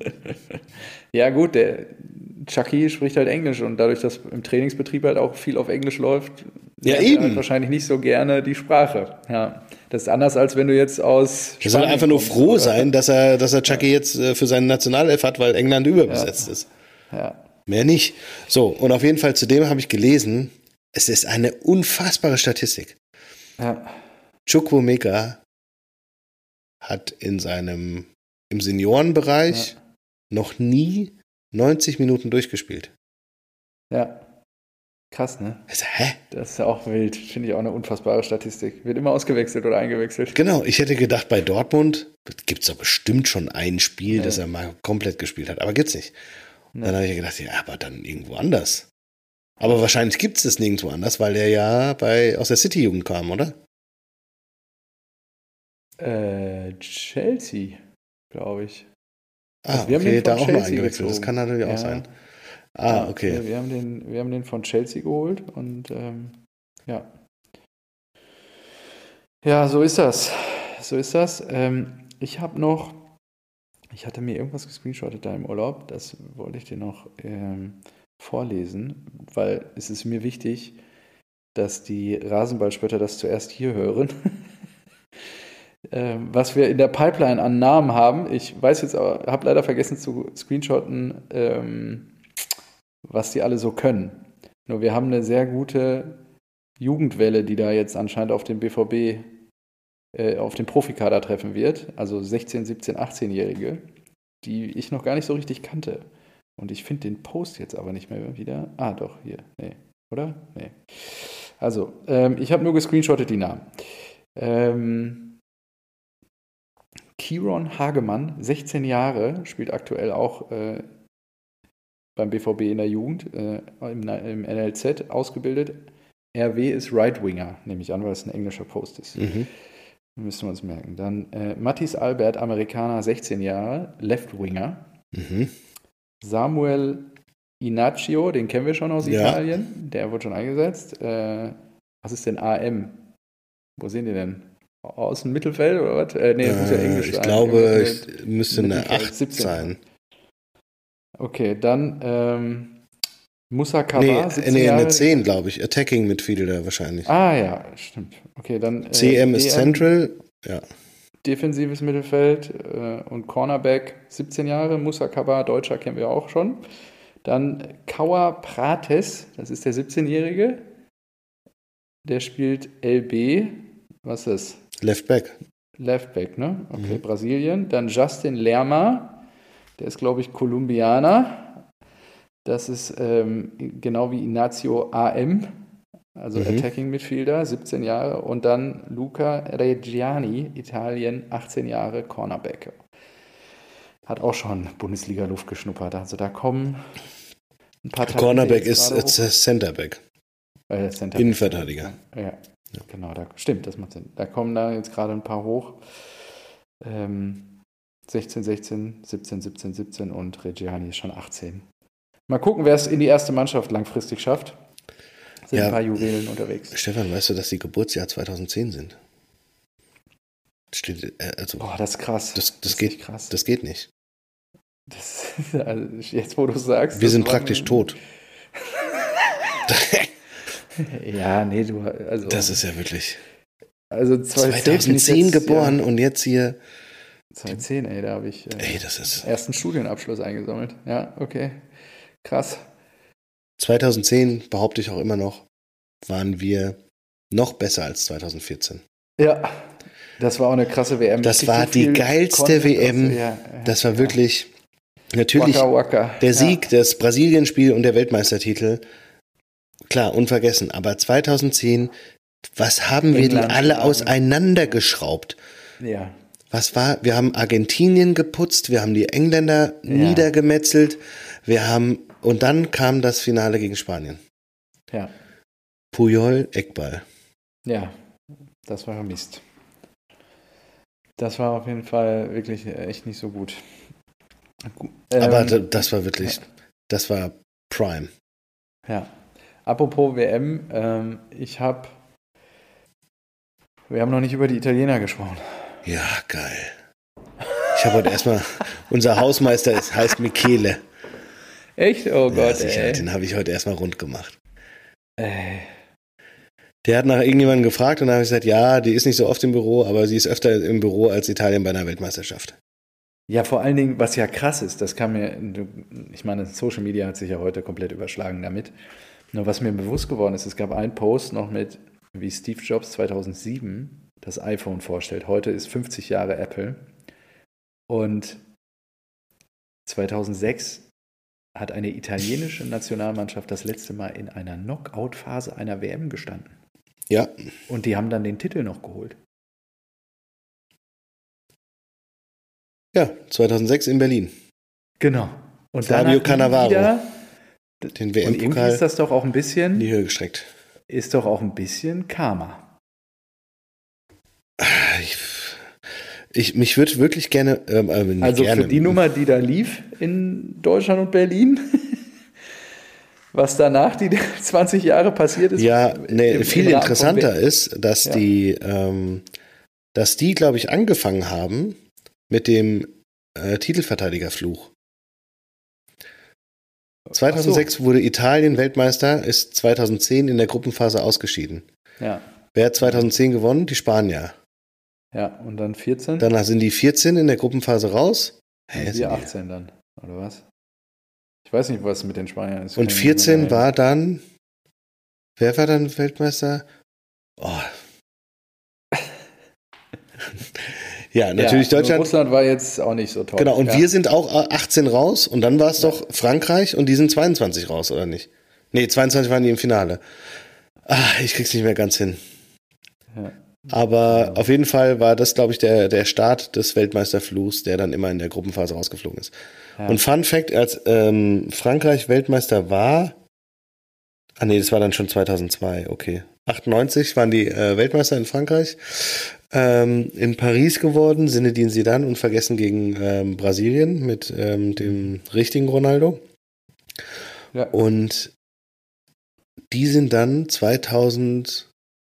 Ja gut, der Chucky spricht halt Englisch und dadurch, dass im Trainingsbetrieb halt auch viel auf Englisch läuft, Ja, lernt er eben. halt wahrscheinlich nicht so gerne die Sprache. Ja, das ist anders, als wenn du jetzt aus Er soll Spanien einfach nur kommst, froh oder? sein, dass er, dass er Chucky jetzt äh, für seine Nationalelf hat, weil England überbesetzt ist. Ja, Mehr nicht. So, und auf jeden Fall zudem habe ich gelesen, es ist eine unfassbare Statistik. ja, Chukwuemeka hat in seinem, im Seniorenbereich Ja. noch nie neunzig Minuten durchgespielt. ja. Krass, ne? Also, hä? Das ist ja auch wild. Finde ich auch eine unfassbare Statistik. Wird immer ausgewechselt oder eingewechselt. Genau, ich hätte gedacht, bei Dortmund gibt es doch bestimmt schon ein Spiel, Nee. das er mal komplett gespielt hat. Aber gibt's nicht. Nee. Dann habe ich gedacht, ja, aber dann irgendwo anders. Aber wahrscheinlich gibt es es nirgendwo anders, weil der ja bei, aus der City-Jugend kam, oder? Äh, Chelsea, glaube ich. Ah, Also wir haben okay, den da von auch mal Chelsea eingewechselt. Das gezogen. kann natürlich auch Ja. sein. Ah, Ja, okay. Wir, wir, haben den, wir haben den von Chelsea geholt und ähm, ja. Ja, so ist das. So ist das. Ähm, ich habe noch, ich hatte mir irgendwas gescreenshottet da im Urlaub, das wollte ich dir noch ähm, vorlesen, weil es ist mir wichtig, dass die Rasenballspötter das zuerst hier hören. ähm, was wir in der Pipeline an Namen haben. Ich weiß jetzt aber, habe leider vergessen zu screenshotten, ähm, was die alle so können. Nur wir haben eine sehr gute Jugendwelle, die da jetzt anscheinend auf den B V B, äh, auf den Profikader treffen wird. Also sechzehn-, siebzehn-, achtzehn-Jährige, die ich noch gar nicht so richtig kannte. Und ich finde den Post jetzt aber nicht mehr wieder. Ah, doch, hier. Nee. Oder? Nee. Also, ähm, ich habe nur gescreenshottet die Namen. Ähm, Kieron Hagemann, sechzehn Jahre, spielt aktuell auch äh, beim B V B in der Jugend, äh, im, im N L Z ausgebildet. R W ist Right Winger, nehme ich an, weil es ein englischer Post ist. Mhm. Müssen wir uns merken. Dann äh, Matthis Albert, Amerikaner, sechzehn Jahre, Left Winger. Mhm. Samuel Inacio, den kennen wir schon aus Ja. Italien, der wurde schon eingesetzt. Äh, was ist denn A M? Wo sind die denn? Aus dem Mittelfeld oder was? Äh, nee, muss ja Äh, Englisch ich sein. glaube, Irgendwas ich mit müsste eine Mittelfeld, acht siebzehn. sein. Okay, dann ähm, Musa Nee, Kaba, siebzehn nee, Jahre. eine zehn, glaube ich. Attacking Midfielder wahrscheinlich. Ah ja, stimmt. Okay, dann äh, C M ist D M, Central. Ja. defensives Mittelfeld äh, und Cornerback, siebzehn Jahre. Musa Kaba, Deutscher, kennen wir auch schon. Dann Kaua Prates, das ist der siebzehnjährige. Der spielt L B. Was ist das? Left Back. Left Back, ne? Okay, Mhm. Brasilien. Dann Justin Lerma, der ist, glaube ich, Kolumbianer. Das ist ähm, genau wie Inacio A M, also Mhm. Attacking Midfielder, siebzehn Jahre. Und dann Luca Reggiani, Italien, achtzehn Jahre, Cornerback. Hat auch schon Bundesliga-Luft geschnuppert. Also da kommen ein paar Talente Cornerback jetzt ist gerade äh, hoch. Centerback. Äh, Center Innenverteidiger. Ja, ja, genau, da, stimmt, das macht Sinn. Da kommen da jetzt gerade ein paar hoch. Ähm, sechzehn, sechzehn, siebzehn, siebzehn, siebzehn und Reggiani ist schon achtzehn. Mal gucken, wer es in die erste Mannschaft langfristig schafft. Sind Ja. ein paar Juwelen unterwegs. Stefan, weißt du, dass die Geburtsjahr zweitausendzehn sind? Steht, äh, also, Boah, das ist krass. das, das, ist geht, echt krass. das geht nicht. Das, also jetzt, wo du sagst. Wir das sind war praktisch mir- tot. Ja, nee, du, also. Das ist ja wirklich. also zweitausendzehn bin ich zweitausendzehn jetzt, geboren Ja, und jetzt hier. zweitausendzehn, ey, da habe ich äh, Ey, das ist. ersten Studienabschluss eingesammelt. Ja, okay. Krass. zweitausendzehn, behaupte ich auch immer noch, waren wir noch besser als zweitausendvierzehn. Ja, das war auch eine krasse W M. Das Richtig war so die viel geilste Content W M. aus- ja, ja, Das war ja. wirklich. Natürlich Waka Waka. der Sieg, das Brasilien-Spiel und der Weltmeistertitel. Klar, unvergessen. Aber zweitausendzehn, was haben wir die England, alle ja. auseinandergeschraubt? Ja. ja. Was war? Wir haben Argentinien geputzt, wir haben die Engländer niedergemetzelt, wir haben. Und dann kam das Finale gegen Spanien. Ja. Puyol, Eckball. Ja, das war Mist. Das war auf jeden Fall wirklich echt nicht so gut. Gu- Aber ähm, d- das war wirklich, das war Prime. Ja. Apropos W M, ähm, ich habe. Wir haben noch nicht über die Italiener gesprochen. Ja, geil. Ich habe heute erstmal, unser Hausmeister ist, heißt Michele. Echt? Oh Ja, Gott, sicher, ey. den habe ich heute erstmal rund gemacht. ey. Der hat nach irgendjemandem gefragt und dann habe ich gesagt, ja, die ist nicht so oft im Büro, aber sie ist öfter im Büro als Italien bei einer Weltmeisterschaft. Ja, vor allen Dingen, was ja krass ist, das kam mir, du- ich meine, Social Media hat sich ja heute komplett überschlagen damit. Nur was mir bewusst geworden ist, es gab einen Post noch mit, wie Steve Jobs zweitausendsieben das iPhone vorstellt. Heute ist fünfzig Jahre Apple. Und zweitausendsechs hat eine italienische Nationalmannschaft das letzte Mal in einer Knockout-Phase einer W M gestanden. Ja. Und die haben dann den Titel noch geholt. Ja, zweitausendsechs in Berlin. Genau. Und Fabio dann Cannavaro. Wieder, Den und irgendwie W M-Pokal ist das doch auch ein in bisschen, die Höhe gestreckt. ist doch auch ein bisschen Karma. Ich, ich, mich würde wirklich gerne. Ähm, äh, nicht Also gerne. für die Nummer, die da lief in Deutschland und Berlin, was danach die zwanzig Jahre passiert ist. Ja, nee, im- viel im Rahmen interessanter von- ist, dass Ja. die, ähm, dass die, glaube ich, angefangen haben mit dem äh, Titelverteidigerfluch. zweitausendsechs wurde Italien Weltmeister, ist zweitausendzehn in der Gruppenphase ausgeschieden. Ja, Wer hat zweitausendzehn gewonnen? Die Spanier. ja, und dann vierzehn? Danach sind die vierzehn in der Gruppenphase raus. Hä, Und sind wir die- achtzehn dann, oder was? Ich weiß nicht, was mit den Spaniern ist. Und Kann ich nicht vierzehn mehr war dann, wer war dann Weltmeister? Oh. Ja, natürlich ja, Deutschland. Russland war jetzt auch nicht so toll. Genau, und ja. wir sind auch achtzehn raus und dann war es doch Frankreich und die sind zweiundzwanzig raus, oder nicht? Nee, zweiundzwanzig waren die im Finale. Ah, ich krieg's nicht mehr ganz hin. Ja. Aber Ja. auf jeden Fall war das, glaube ich, der, der Start des Weltmeisterfluchs, der dann immer in der Gruppenphase rausgeflogen ist. Ja. Und Fun Fact, als ähm, Frankreich Weltmeister war, ah nee, das war dann schon zweitausendzwei, okay. achtundneunzig waren die äh, Weltmeister in Frankreich, ähm, in Paris geworden, Zinedine Zidane unvergessen gegen ähm, Brasilien mit ähm, dem richtigen Ronaldo. Ja. Und die sind dann zweitausendzwei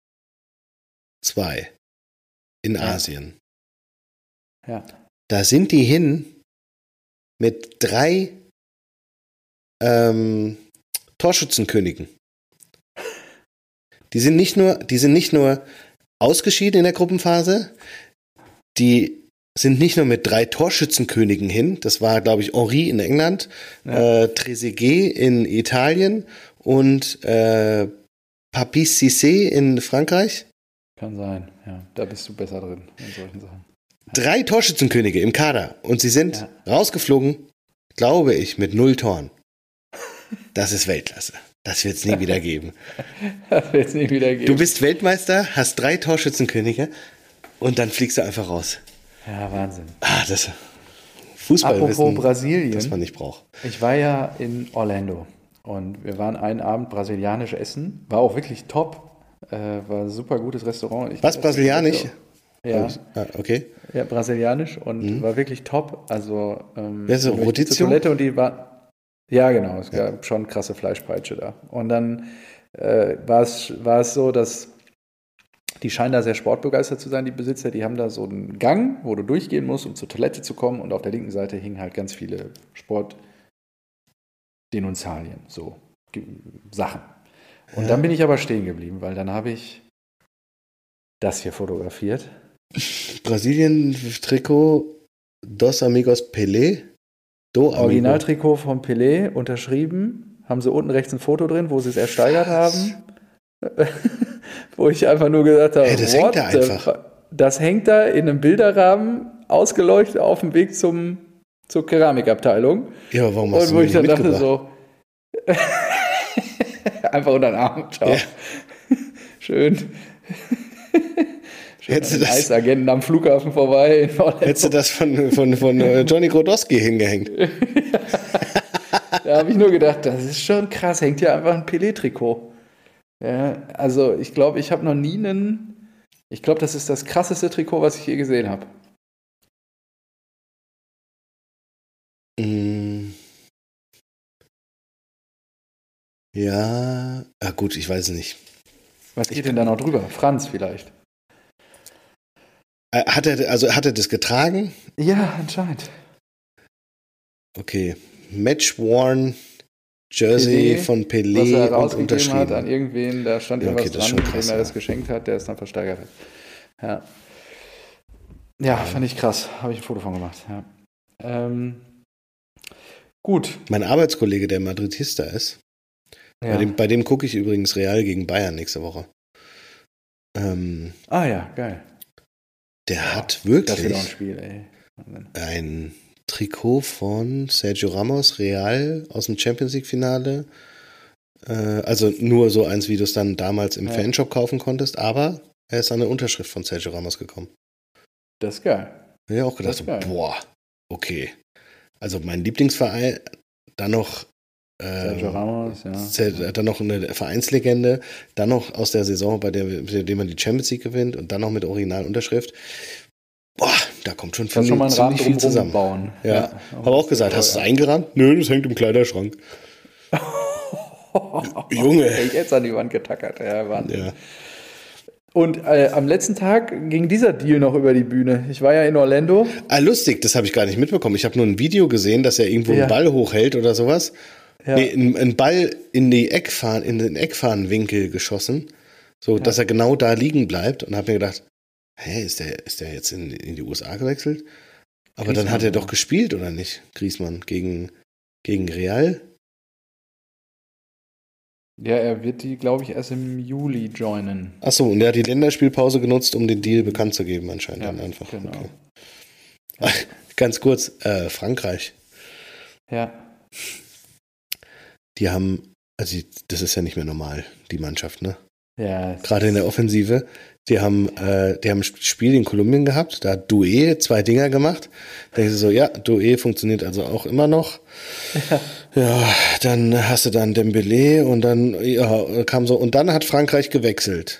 in Ja. Asien. Ja. Da sind die hin mit drei ähm, Torschützenkönigen. Die sind nicht nur, die sind nicht nur ausgeschieden in der Gruppenphase, die sind nicht nur mit drei Torschützenkönigen hin, das war, glaube ich, Henry in England, Ja. äh, Trezeguet in Italien und äh, Papis Cissé in Frankreich. Kann sein, ja. Da bist du besser drin in solchen Sachen. Drei Torschützenkönige im Kader und sie sind Ja. rausgeflogen, glaube ich, mit null Toren. Das ist Weltklasse. Das wird es nie wieder geben. Das wird es nie wieder geben. Du bist Weltmeister, hast drei Torschützenkönige und dann fliegst du einfach raus. ja, Wahnsinn. Ah, das Fußballwissen, Apropos Brasilien. das man nicht braucht. Ich war ja in Orlando und wir waren einen Abend brasilianisch essen. War auch wirklich top. Äh, war ein super gutes Restaurant. Ich, Was, brasilianisch? Ja, Ah, okay. ja, brasilianisch und Mhm. war wirklich top. Also, ähm, Wer ist so, ich zur Rodizio? Toilette und die war. Ja, genau. Es gab schon krasse Fleischpeitsche da. Und dann äh, war es war es so, dass die scheinen da sehr sportbegeistert zu sein, die Besitzer. Die haben da so einen Gang, wo du durchgehen musst, um zur Toilette zu kommen. Und auf der linken Seite hingen halt ganz viele Sportdenunzialien, so Ge- Sachen. Und Ja. dann bin ich aber stehen geblieben, weil dann habe ich das hier fotografiert. Brasilien-Trikot Dos Amigos Pelé. Do Amigo. Originaltrikot von Pelé, unterschrieben. Haben sie unten rechts ein Foto drin, wo sie es ersteigert Was? haben. Wo ich einfach nur gesagt habe, Hey, das what hängt da the einfach. fu- Das hängt da in einem Bilderrahmen, ausgeleuchtet auf dem Weg zum, zur Keramikabteilung. Ja, aber warum hast Und du wo mir ich nicht dann dachte mitgebracht? so, einfach unter den Arm, ciao. Ja. Schön. Schön Hättest du an den das- Eisagenten am Flughafen vorbei. In Orlando. Hättest du das von, von, von äh, Johnny Grodowski hingehängt? Da habe ich nur gedacht, das ist schon krass, hängt ja einfach ein Pelé-Trikot. Ja, also ich glaube, ich habe noch nie einen, ich glaube, das ist das krasseste Trikot, was ich je gesehen habe. Mm. Ja, ah, gut, ich weiß es nicht. Was geht denn da noch drüber? Franz vielleicht? Äh, Hat er, also hat er das getragen? Ja, anscheinend. Okay. Match-worn Jersey Pelé, von Was Pelé er und rausgegeben hat an unterschrieben. irgendwen, da stand Ja, okay, irgendwas das ist dran, schon krass, dem er ja. das geschenkt hat, der es dann versteigert hat. Ja. Ja, fand ich krass. Habe ich ein Foto von gemacht. Ja. Ähm, gut. Mein Arbeitskollege, der Madridista ist, Ja. bei dem, bei dem gucke ich übrigens Real gegen Bayern nächste Woche. Ähm, Ah ja, geil. der hat Das wird auch ein wirklich Spiel, ey. Wahnsinn. ein Trikot von Sergio Ramos, Real, aus dem Champions League-Finale. Äh, also nur so eins, wie du es dann damals im Ja. Fanshop kaufen konntest, aber er ist an eine Unterschrift von Sergio Ramos gekommen. Das ist geil. Da hab ich auch gedacht, Das so, ist geil. boah, okay. Also mein Lieblingsverein, dann noch Sergio ähm, Ramos, ja. Zer- dann noch eine Vereinslegende, dann noch aus der Saison, bei der, mit der man die Champions League gewinnt und dann noch mit Originalunterschrift. Boah, da kommt schon, Kannst schon mal einen Rahmen ziemlich viel drumherum zusammen. bauen. Ja, habe auch gesagt, hast du es eingerahmt? Nö, das hängt im Kleiderschrank. Junge. Ich hätte es an die Wand getackert. Ja, Wahnsinn. Ja. Und äh, am letzten Tag ging dieser Deal noch über die Bühne. Ich war ja in Orlando. Ah, lustig, das habe ich gar nicht mitbekommen. Ich habe nur ein Video gesehen, dass er irgendwo Ja. einen Ball hochhält oder sowas. Ja. Nee, ein, ein Ball in die Eckfahnen, in den Eckfahnenwinkel geschossen, so dass er genau da liegen bleibt und habe mir gedacht, hä, ist der, ist der jetzt in, in die U S A gewechselt? Aber dann hat er Griezmann, doch ja. gespielt, oder nicht? Griezmann gegen, gegen Real? Ja, er wird die, glaube ich, erst im Juli joinen. Achso, und er hat die Länderspielpause genutzt, um den Deal bekannt zu geben, anscheinend Ja, dann einfach. genau. Okay. Ganz kurz, äh, Frankreich, Ja. die haben, also die, das ist ja nicht mehr normal, die Mannschaft, ne? Ja. Gerade in der Offensive. Die haben, äh, die haben ein Spiel in Kolumbien gehabt, da hat Doué zwei Dinger gemacht. Da denkst du so, ja, Doué funktioniert also auch immer noch. Ja. Ja, dann hast du dann Dembélé und dann, ja, kam so, und dann hat Frankreich gewechselt.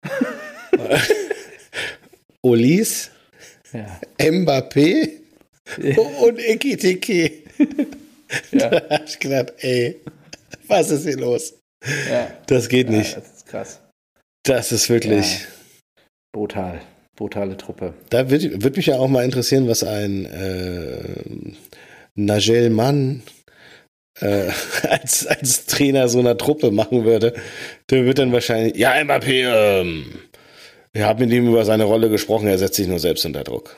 Olis, Ja. Mbappé und Ekitike. Ja. Da hab ich gedacht, ey, was ist hier los? Ja. Das geht Ja, nicht. das ist krass. Das ist wirklich. Ja. Brutal. Brutale Truppe. Da würde würd mich ja auch mal interessieren, was ein äh, Nigel Mann äh, als, als Trainer so einer Truppe machen würde. Der wird dann wahrscheinlich, ja, Mbappé, ähm, wir haben mit ihm über seine Rolle gesprochen, er setzt sich nur selbst unter Druck.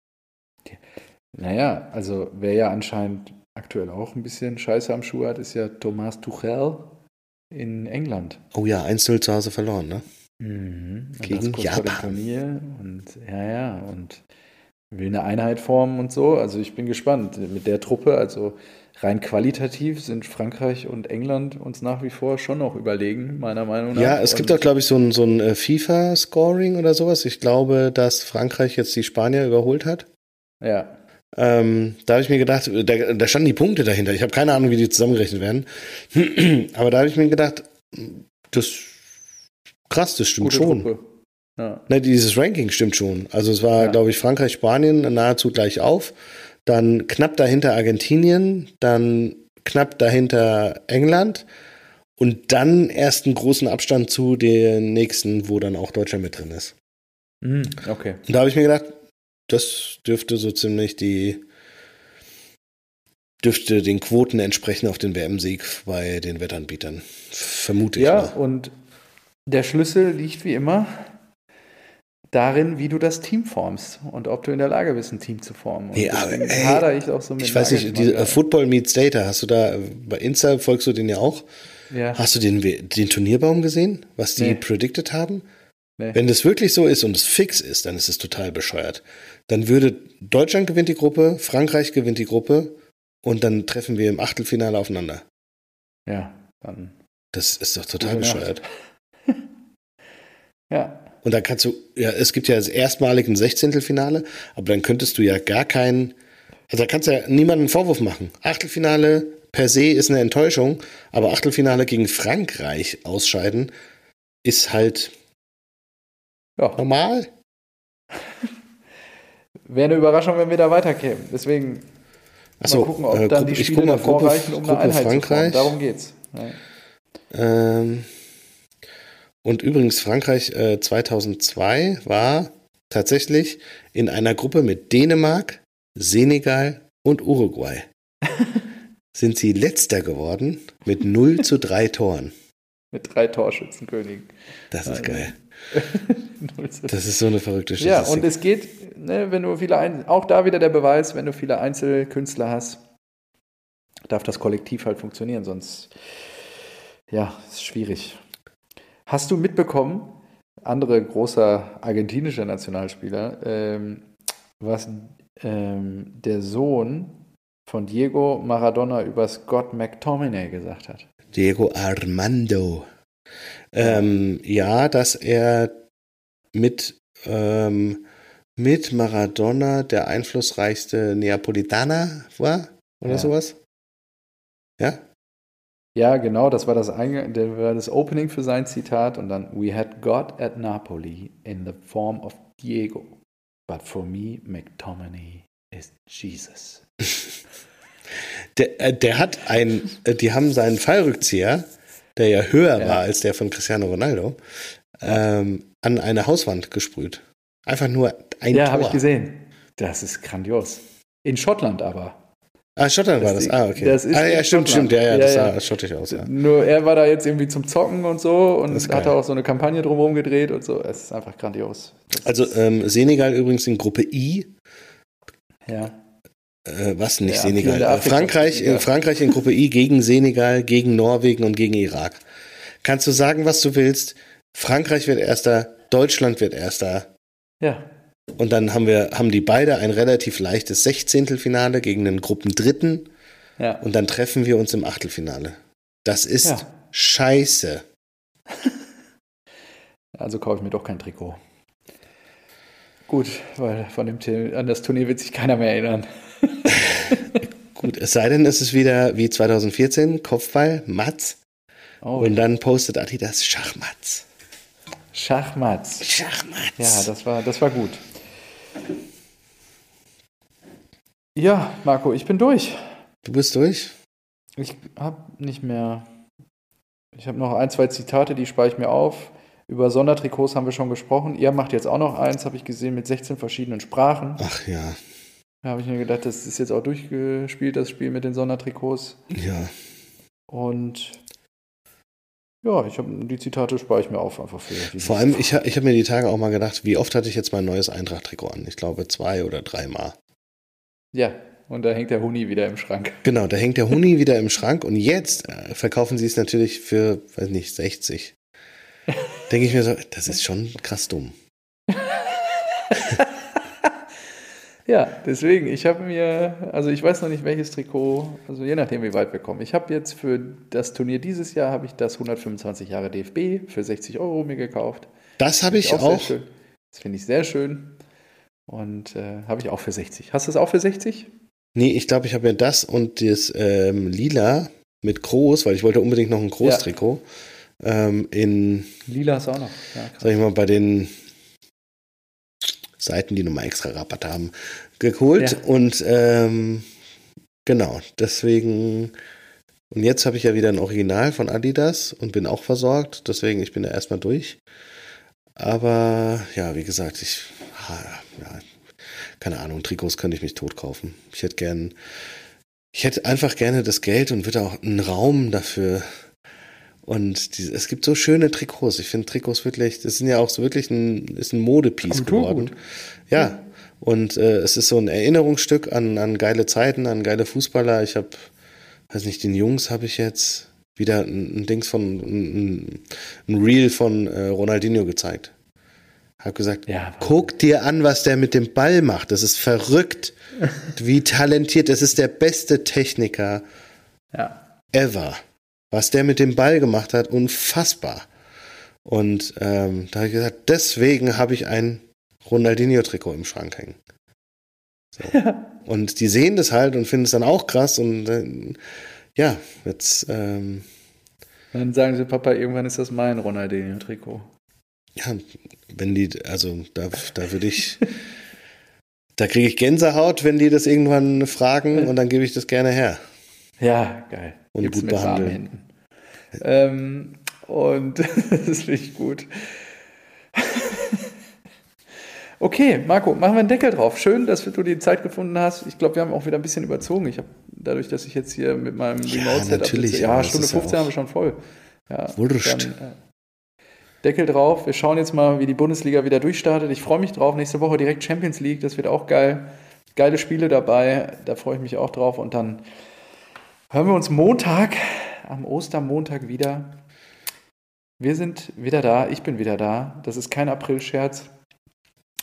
Naja, also wer ja anscheinend aktuell auch ein bisschen Scheiße am Schuh hat, ist ja Thomas Tuchel in England. Oh ja, eins null zu Hause verloren, ne? Mhm. Und Gegen das kurz vor dem Japan. Turnier. Und ja, ja, und will eine Einheit formen und so. Also ich bin gespannt mit der Truppe. Also rein qualitativ sind Frankreich und England uns nach wie vor schon noch überlegen, meiner Meinung nach. Ja, es gibt Und- auch, glaube ich, so ein, so ein äh, FIFA-Scoring oder sowas. Ich glaube, dass Frankreich jetzt die Spanier überholt hat. Ja, Ähm, da habe ich mir gedacht, da, da standen die Punkte dahinter. Ich habe keine Ahnung, wie die zusammengerechnet werden. Aber da habe ich mir gedacht, das krass, das stimmt gute schon. Truppe. Ja. Ne, dieses Ranking stimmt schon. Also es war, Ja. glaube ich, Frankreich, Spanien nahezu gleich auf. Dann knapp dahinter Argentinien, dann knapp dahinter England und dann erst einen großen Abstand zu den nächsten, wo dann auch Deutschland mit drin ist. Mhm, okay. Und da habe ich mir gedacht, das dürfte so ziemlich die, dürfte den Quoten entsprechen auf den W M-Sieg bei den Wettanbietern. Vermute ich Ja, mal. und der Schlüssel liegt wie immer darin, wie du das Team formst und ob du in der Lage bist, ein Team zu formen. Und Ja, deswegen aber, ey, hadere ich auch so mit Ich weiß nicht, Nagelsmann diese, äh, gerade. Football Meets Data, hast du da, äh, bei Insta folgst du den ja auch? Ja. Hast du den, den Turnierbaum gesehen, was die Nee. predicted haben? Nee. Wenn das wirklich so ist und es fix ist, dann ist es total bescheuert. Dann würde Deutschland gewinnt die Gruppe, Frankreich gewinnt die Gruppe und dann treffen wir im Achtelfinale aufeinander. Ja, dann. Das ist doch total Gute Nacht. bescheuert. Ja. Und dann kannst du, ja, es gibt ja erstmalig ein Sechzehntelfinale, aber dann könntest du ja gar keinen, also da kannst du ja niemanden einen Vorwurf machen. Achtelfinale per se ist eine Enttäuschung, aber Achtelfinale gegen Frankreich ausscheiden ist halt Ja. normal. Wäre eine Überraschung, wenn wir da weiterkämen. Deswegen Achso, mal gucken, ob äh, dann Gruppe- die ich Spiele guck mal, davor Gruppe, reichen, um Gruppe eine Einheit zu formen. Frankreich. Darum geht's. Ja. Ähm, und übrigens, Frankreich äh, zweitausendzwei war tatsächlich in einer Gruppe mit Dänemark, Senegal und Uruguay. Sind sie letzter geworden mit null zu drei Toren. Mit drei Torschützenkönigen. Das ist Also, geil. null zu- Das ist so eine verrückte Ja, Statistik. und es geht, ne, wenn du viele, Ein auch da wieder der Beweis, wenn du viele Einzelkünstler hast, darf das Kollektiv halt funktionieren, sonst, ja, ist schwierig. Hast du mitbekommen, andere großer argentinischer Nationalspieler, ähm, was ähm, der Sohn von Diego Maradona über Scott McTominay gesagt hat. Diego Armando. Ähm, ja, dass er mit, ähm, mit Maradona der einflussreichste Neapolitaner war oder Ja. sowas. Ja? Ja, genau, das war das, Einge- der war das Opening für sein Zitat und dann We had God at Napoli in the form of Diego, but for me McTominay is Jesus. Der, äh, der hat ein, äh, die haben seinen Fallrückzieher, der ja höher Ja. war als der von Cristiano Ronaldo, ähm, an eine Hauswand gesprüht. Einfach nur ein Ja, Tor. habe ich gesehen. Das ist grandios. In Schottland aber. Ah, Schottland war Das das. Ding- Ah, okay. das ist ah, ja, in stimmt, Schottland. stimmt. Ja, ja, Ja, das ja. sah schottisch aus, ja. Nur er war da jetzt irgendwie zum Zocken und so und Das ist hat geil. auch so eine Kampagne drumherum gedreht und so. Es ist einfach grandios. Das Also ist, ähm, Senegal übrigens in Gruppe I. ja. Äh, was nicht Ja, Senegal? führende Äh, Afrika- Frankreich, Ja. in Frankreich in Gruppe I gegen Senegal, gegen Norwegen und gegen Irak. Kannst du sagen, was du willst? Frankreich wird Erster, Deutschland wird Erster. Ja. Und dann haben wir, haben die beide ein relativ leichtes Sechzehntelfinale gegen den Gruppendritten. Ja. Und dann treffen wir uns im Achtelfinale. Das ist Ja. scheiße. Also kaufe ich mir doch kein Trikot. Gut, weil von dem T- an das Turnier wird sich keiner mehr erinnern. Gut, es sei denn, es ist wieder wie zweitausendvierzehn, Kopfball, Matz. Oh, Und dann postet Adidas Schachmatz. Schachmatz. Schachmatz. Ja, das war, das war gut. Ja, Marco, ich bin durch. Du bist durch? Ich habe nicht mehr. Ich habe noch ein, zwei Zitate, die spare ich mir auf. Über Sondertrikots haben wir schon gesprochen. Ihr macht jetzt auch noch eins, habe ich gesehen, mit sechzehn verschiedenen Sprachen. Ach ja, Da habe ich mir gedacht, das ist jetzt auch durchgespielt, das Spiel mit den Sondertrikots. ja. Und ja, ich habe die Zitate spare ich mir auf einfach für. die Vor allem, ich, ha- ich habe mir die Tage auch mal gedacht, wie oft hatte ich jetzt mein neues Eintracht-Trikot an? Ich glaube zwei oder dreimal. Ja, und da hängt der Huni wieder im Schrank. Genau, da hängt der Huni wieder im Schrank und jetzt äh, verkaufen sie es natürlich für, weiß nicht, sechzig. Denke ich mir so, das ist schon krass dumm. Ja, deswegen, ich habe mir, also ich weiß noch nicht welches Trikot, also je nachdem, wie weit wir kommen. Ich habe jetzt für das Turnier dieses Jahr, habe ich das hundertfünfundzwanzig Jahre D F B für sechzig Euro mir gekauft. Das habe ich Sehr auch. schön. Das finde ich sehr schön. Und äh, habe ich auch für sechzig. Hast du es auch für sechzig? Nee, ich glaube, ich habe mir das und das ähm, Lila mit Groß, weil ich wollte unbedingt noch ein Großtrikot, ähm, in, Lila ist auch noch. Ja, krass. sag ich mal, bei den Seiten, die nochmal extra Rabatt haben, geholt. Ja. Und ähm, genau, deswegen, und jetzt habe ich ja wieder ein Original von Adidas und bin auch versorgt, deswegen, ich bin da erstmal durch. Aber ja, wie gesagt, ich, ja, keine Ahnung, Trikots könnte ich mich tot kaufen. Ich hätte gern, ich hätte einfach gerne das Geld und würde auch einen Raum dafür. Und die, es gibt so schöne Trikots. Ich finde Trikots wirklich, das sind ja auch so wirklich ein, ist ein Modepiece geworden. Ja. ja. Und äh, es ist so ein Erinnerungsstück an, an geile Zeiten, an geile Fußballer. Ich habe, weiß nicht, den Jungs habe ich jetzt wieder ein, ein Dings von, ein, ein Reel von äh, Ronaldinho gezeigt. Hab gesagt, Ja, guck dir an, was der mit dem Ball macht. Das ist verrückt, wie talentiert. Das ist der beste Techniker ja. ever. Was der mit dem Ball gemacht hat, unfassbar. Und ähm, da habe ich gesagt, deswegen habe ich ein Ronaldinho-Trikot im Schrank hängen. So. Ja. Und die sehen das halt und finden es dann auch krass. Und äh, ja, jetzt, ähm, Dann sagen sie, Papa, irgendwann ist das mein Ronaldinho-Trikot. ja, wenn die, also da, da würde ich, da kriege ich Gänsehaut, wenn die das irgendwann fragen und dann gebe ich das gerne her. Ja, geil. Und Gibt's gut mit warmen behandeln. Händen. Ähm, und das finde ich gut. Okay, Marco, machen wir einen Deckel drauf. Schön, dass du die Zeit gefunden hast. Ich glaube, wir haben auch wieder ein bisschen überzogen. Ich habe dadurch, dass ich jetzt hier mit meinem Ja, Remote-Setup natürlich, sitze, aber ja, das Stunde ist ja fünfzehn auch haben wir schon voll. Ja, wurscht. dann, äh, Deckel drauf. Wir schauen jetzt mal, wie die Bundesliga wieder durchstartet. Ich freue mich drauf. Nächste Woche direkt Champions League. Das wird auch geil. Geile Spiele dabei. Da freue ich mich auch drauf. Und dann hören wir uns Montag, am Ostermontag wieder. Wir sind wieder da. Ich bin wieder da. Das ist kein April-Scherz.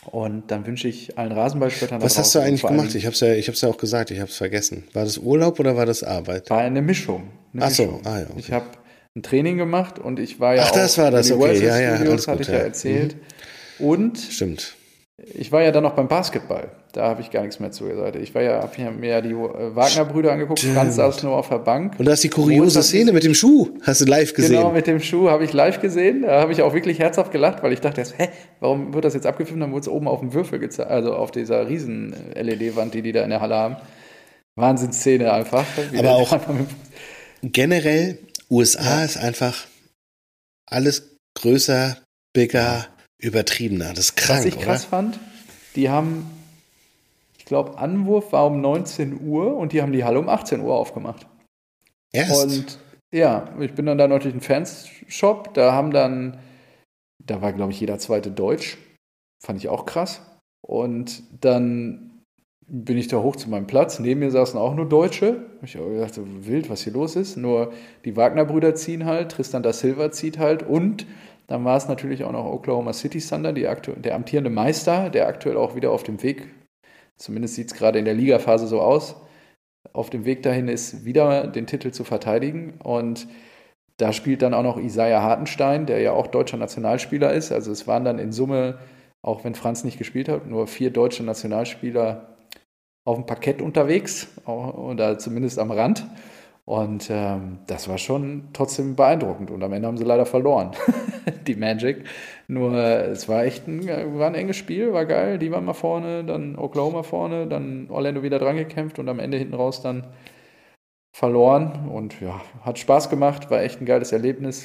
Und dann wünsche ich allen Rasenballspöttern. Was hast du eigentlich gemacht? Ich habe es ja, ich hab's ja auch gesagt, ich habe es vergessen. War das Urlaub oder war das Arbeit? War eine Mischung. Eine Ach so, Mischung. ah ja. Okay. Ich habe ein Training gemacht und ich war ja Ach, auch das war das, okay, Universal ja, ja, Studios, alles hatte gut, ich ja, ja. erzählt. Mhm. Und Stimmt. ich war ja dann noch beim Basketball. Da habe ich gar nichts mehr zugesagt. Ich war ja, habe mir ja die äh, Wagner-Brüder angeguckt. Stimmt. Franz saß nur auf der Bank. Und da ist die kuriose Szene mit dem Schuh. Hast du live gesehen? Genau, mit dem Schuh habe ich live gesehen. Da habe ich auch wirklich herzhaft gelacht, weil ich dachte, hä, warum wird das jetzt abgefilmt? Dann wurde es oben auf dem Würfel gezeigt, also auf dieser riesen L E D-Wand, die die da in der Halle haben. Wahnsinnsszene einfach. Aber auch generell, U S A ja. ist einfach alles größer, bigger, übertriebener. Das ist krank, Was ich oder? krass fand, die haben, ich glaube, Anwurf war um neunzehn Uhr und die haben die Halle um achtzehn Uhr aufgemacht. Erst? Und ja, ich bin dann da natürlich ein Fanshop, da haben dann, da war, glaube ich, jeder zweite Deutsch. Fand ich auch krass. Und dann bin ich da hoch zu meinem Platz. Neben mir saßen auch nur Deutsche. Ich habe gedacht, so wild, was hier los ist. Nur die Wagner-Brüder ziehen halt, Tristan da Silva zieht halt und dann war es natürlich auch noch Oklahoma City Thunder, die aktu- der amtierende Meister, der aktuell auch wieder auf dem Weg, zumindest sieht es gerade in der Ligaphase so aus, auf dem Weg dahin ist, wieder den Titel zu verteidigen. Und da spielt dann auch noch Isaiah Hartenstein, der ja auch deutscher Nationalspieler ist. Also es waren dann in Summe, auch wenn Franz nicht gespielt hat, nur vier deutsche Nationalspieler auf dem Parkett unterwegs, oder zumindest am Rand. Und ähm, das war schon trotzdem beeindruckend. Und am Ende haben sie leider verloren, die Magic. Nur äh, es war echt ein, war ein enges Spiel, war geil. Die waren mal vorne, dann Oklahoma vorne, dann Orlando wieder dran gekämpft und am Ende hinten raus dann verloren. Und ja, hat Spaß gemacht, war echt ein geiles Erlebnis.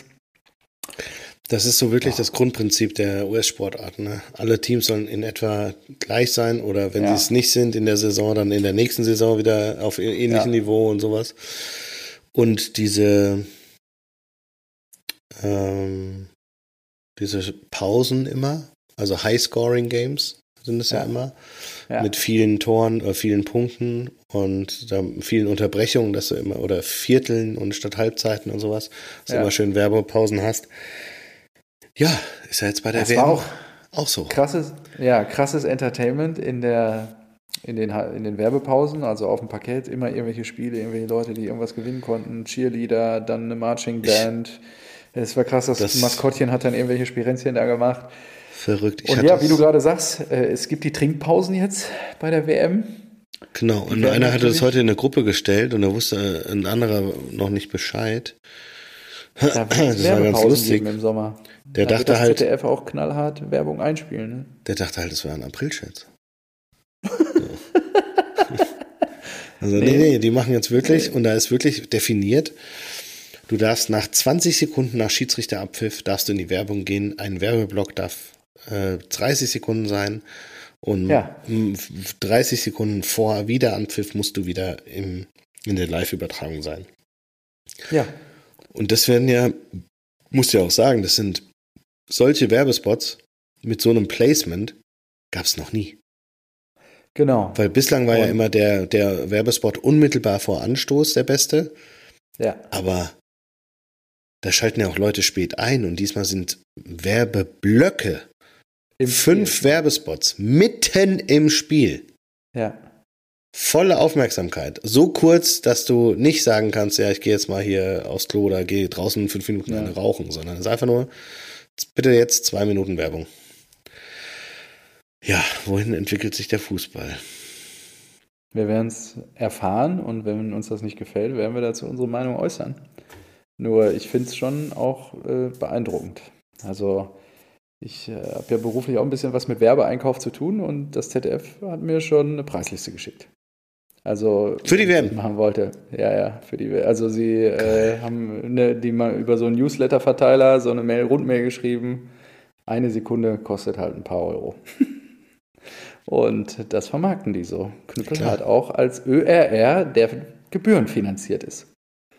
Das ist so wirklich ja. das Grundprinzip der U S-Sportarten. Ne? Alle Teams sollen in etwa gleich sein oder wenn ja. sie es nicht sind in der Saison, dann in der nächsten Saison wieder auf ähnlichem ja. Niveau und sowas. Und diese, ähm, diese Pausen immer, also High-Scoring-Games sind es ja, ja immer, ja. mit vielen Toren oder vielen Punkten und da vielen Unterbrechungen, dass du immer, oder Vierteln und statt Halbzeiten und sowas, dass ja. du immer schön Werbepausen hast. Ja, ist ja jetzt bei der das W M war auch, auch so. Krasses, ja, krasses Entertainment in der in den, in den Werbepausen, also auf dem Parkett, immer irgendwelche Spiele, irgendwelche Leute, die irgendwas gewinnen konnten, Cheerleader, dann eine Marching Band. Es war krass, das, das Maskottchen hat dann irgendwelche Spirenzchen da gemacht. Verrückt. Ich und ja, wie du gerade sagst, es gibt die Trinkpausen jetzt bei der W M. Genau, und einer hatte das heute in eine Gruppe gestellt und da wusste ein anderer noch nicht Bescheid. Da das war ganz lustig im Sommer. Der da dachte wird das halt, Z D F auch knallhart Werbung einspielen. Ne? Der dachte halt, das wäre ein April-Scherz. Also nee. nee, nee, die machen jetzt wirklich, nee. und da ist wirklich definiert, du darfst nach zwanzig Sekunden nach Schiedsrichterabpfiff, darfst du in die Werbung gehen, ein Werbeblock darf äh, dreißig Sekunden sein und ja. dreißig Sekunden vor Wiederanpfiff musst du wieder im, in der Live-Übertragung sein. Ja. Und das werden ja, musst du ja auch sagen, das sind solche Werbespots mit so einem Placement gab es noch nie. Genau. Weil bislang war und ja immer der, der Werbespot unmittelbar vor Anstoß der beste. Ja. Aber da schalten ja auch Leute spät ein und diesmal sind Werbeblöcke. Im Fünf Spiel. Werbespots mitten im Spiel. Ja. Volle Aufmerksamkeit. So kurz, dass du nicht sagen kannst, ja, ich gehe jetzt mal hier aufs Klo oder gehe draußen fünf Minuten ja. eine rauchen, sondern es ist einfach nur, bitte jetzt zwei Minuten Werbung. Ja, wohin entwickelt sich der Fußball? Wir werden es erfahren und wenn uns das nicht gefällt, werden wir dazu unsere Meinung äußern. Nur ich finde es schon auch äh, beeindruckend. Also ich äh, habe ja beruflich auch ein bisschen was mit Werbeeinkauf zu tun und das Z D F hat mir schon eine Preisliste geschickt. Also für die W M machen wollte. Ja, ja, für die W M. Also sie äh, haben eine, die mal über so einen Newsletter-Verteiler so eine Mail, Rundmail geschrieben. Eine Sekunde kostet halt ein paar Euro. Und das vermarkten die so. Knüppelhart auch als Ö R R, der gebührenfinanziert ist.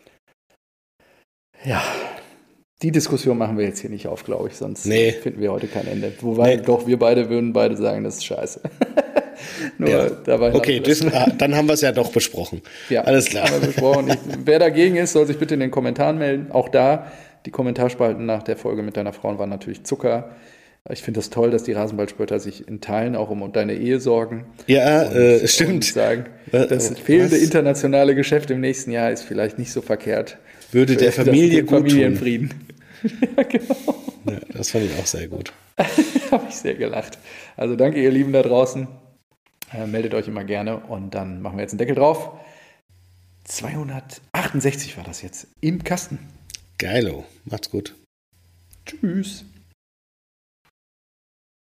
Ja, die Diskussion machen wir jetzt hier nicht auf, glaube ich, sonst nee. finden wir heute kein Ende. Wobei, nee. doch, wir beide würden beide sagen, das ist scheiße. Nur ja. dabei okay, das, dann haben wir es ja doch besprochen. Ja, alles klar. Haben wir besprochen. Ich, wer dagegen ist, soll sich bitte in den Kommentaren melden. Auch da, die Kommentarspalten nach der Folge mit deiner Frau waren natürlich Zucker. Ich finde das toll, dass die Rasenballspötter sich in Teilen auch um deine Ehe sorgen. Ja, und, äh, stimmt. Und sagen, das fehlende Was? internationale Geschäft im nächsten Jahr ist vielleicht nicht so verkehrt. Würde der Familie gut tun. Familienfrieden. Ja, genau. Ja, das fand ich auch sehr gut. Habe ich sehr gelacht. Also danke, ihr Lieben da draußen. Äh, meldet euch immer gerne und dann machen wir jetzt einen Deckel drauf. zweihundertachtundsechzig war das jetzt im Kasten. Geilo. Macht's gut. Tschüss.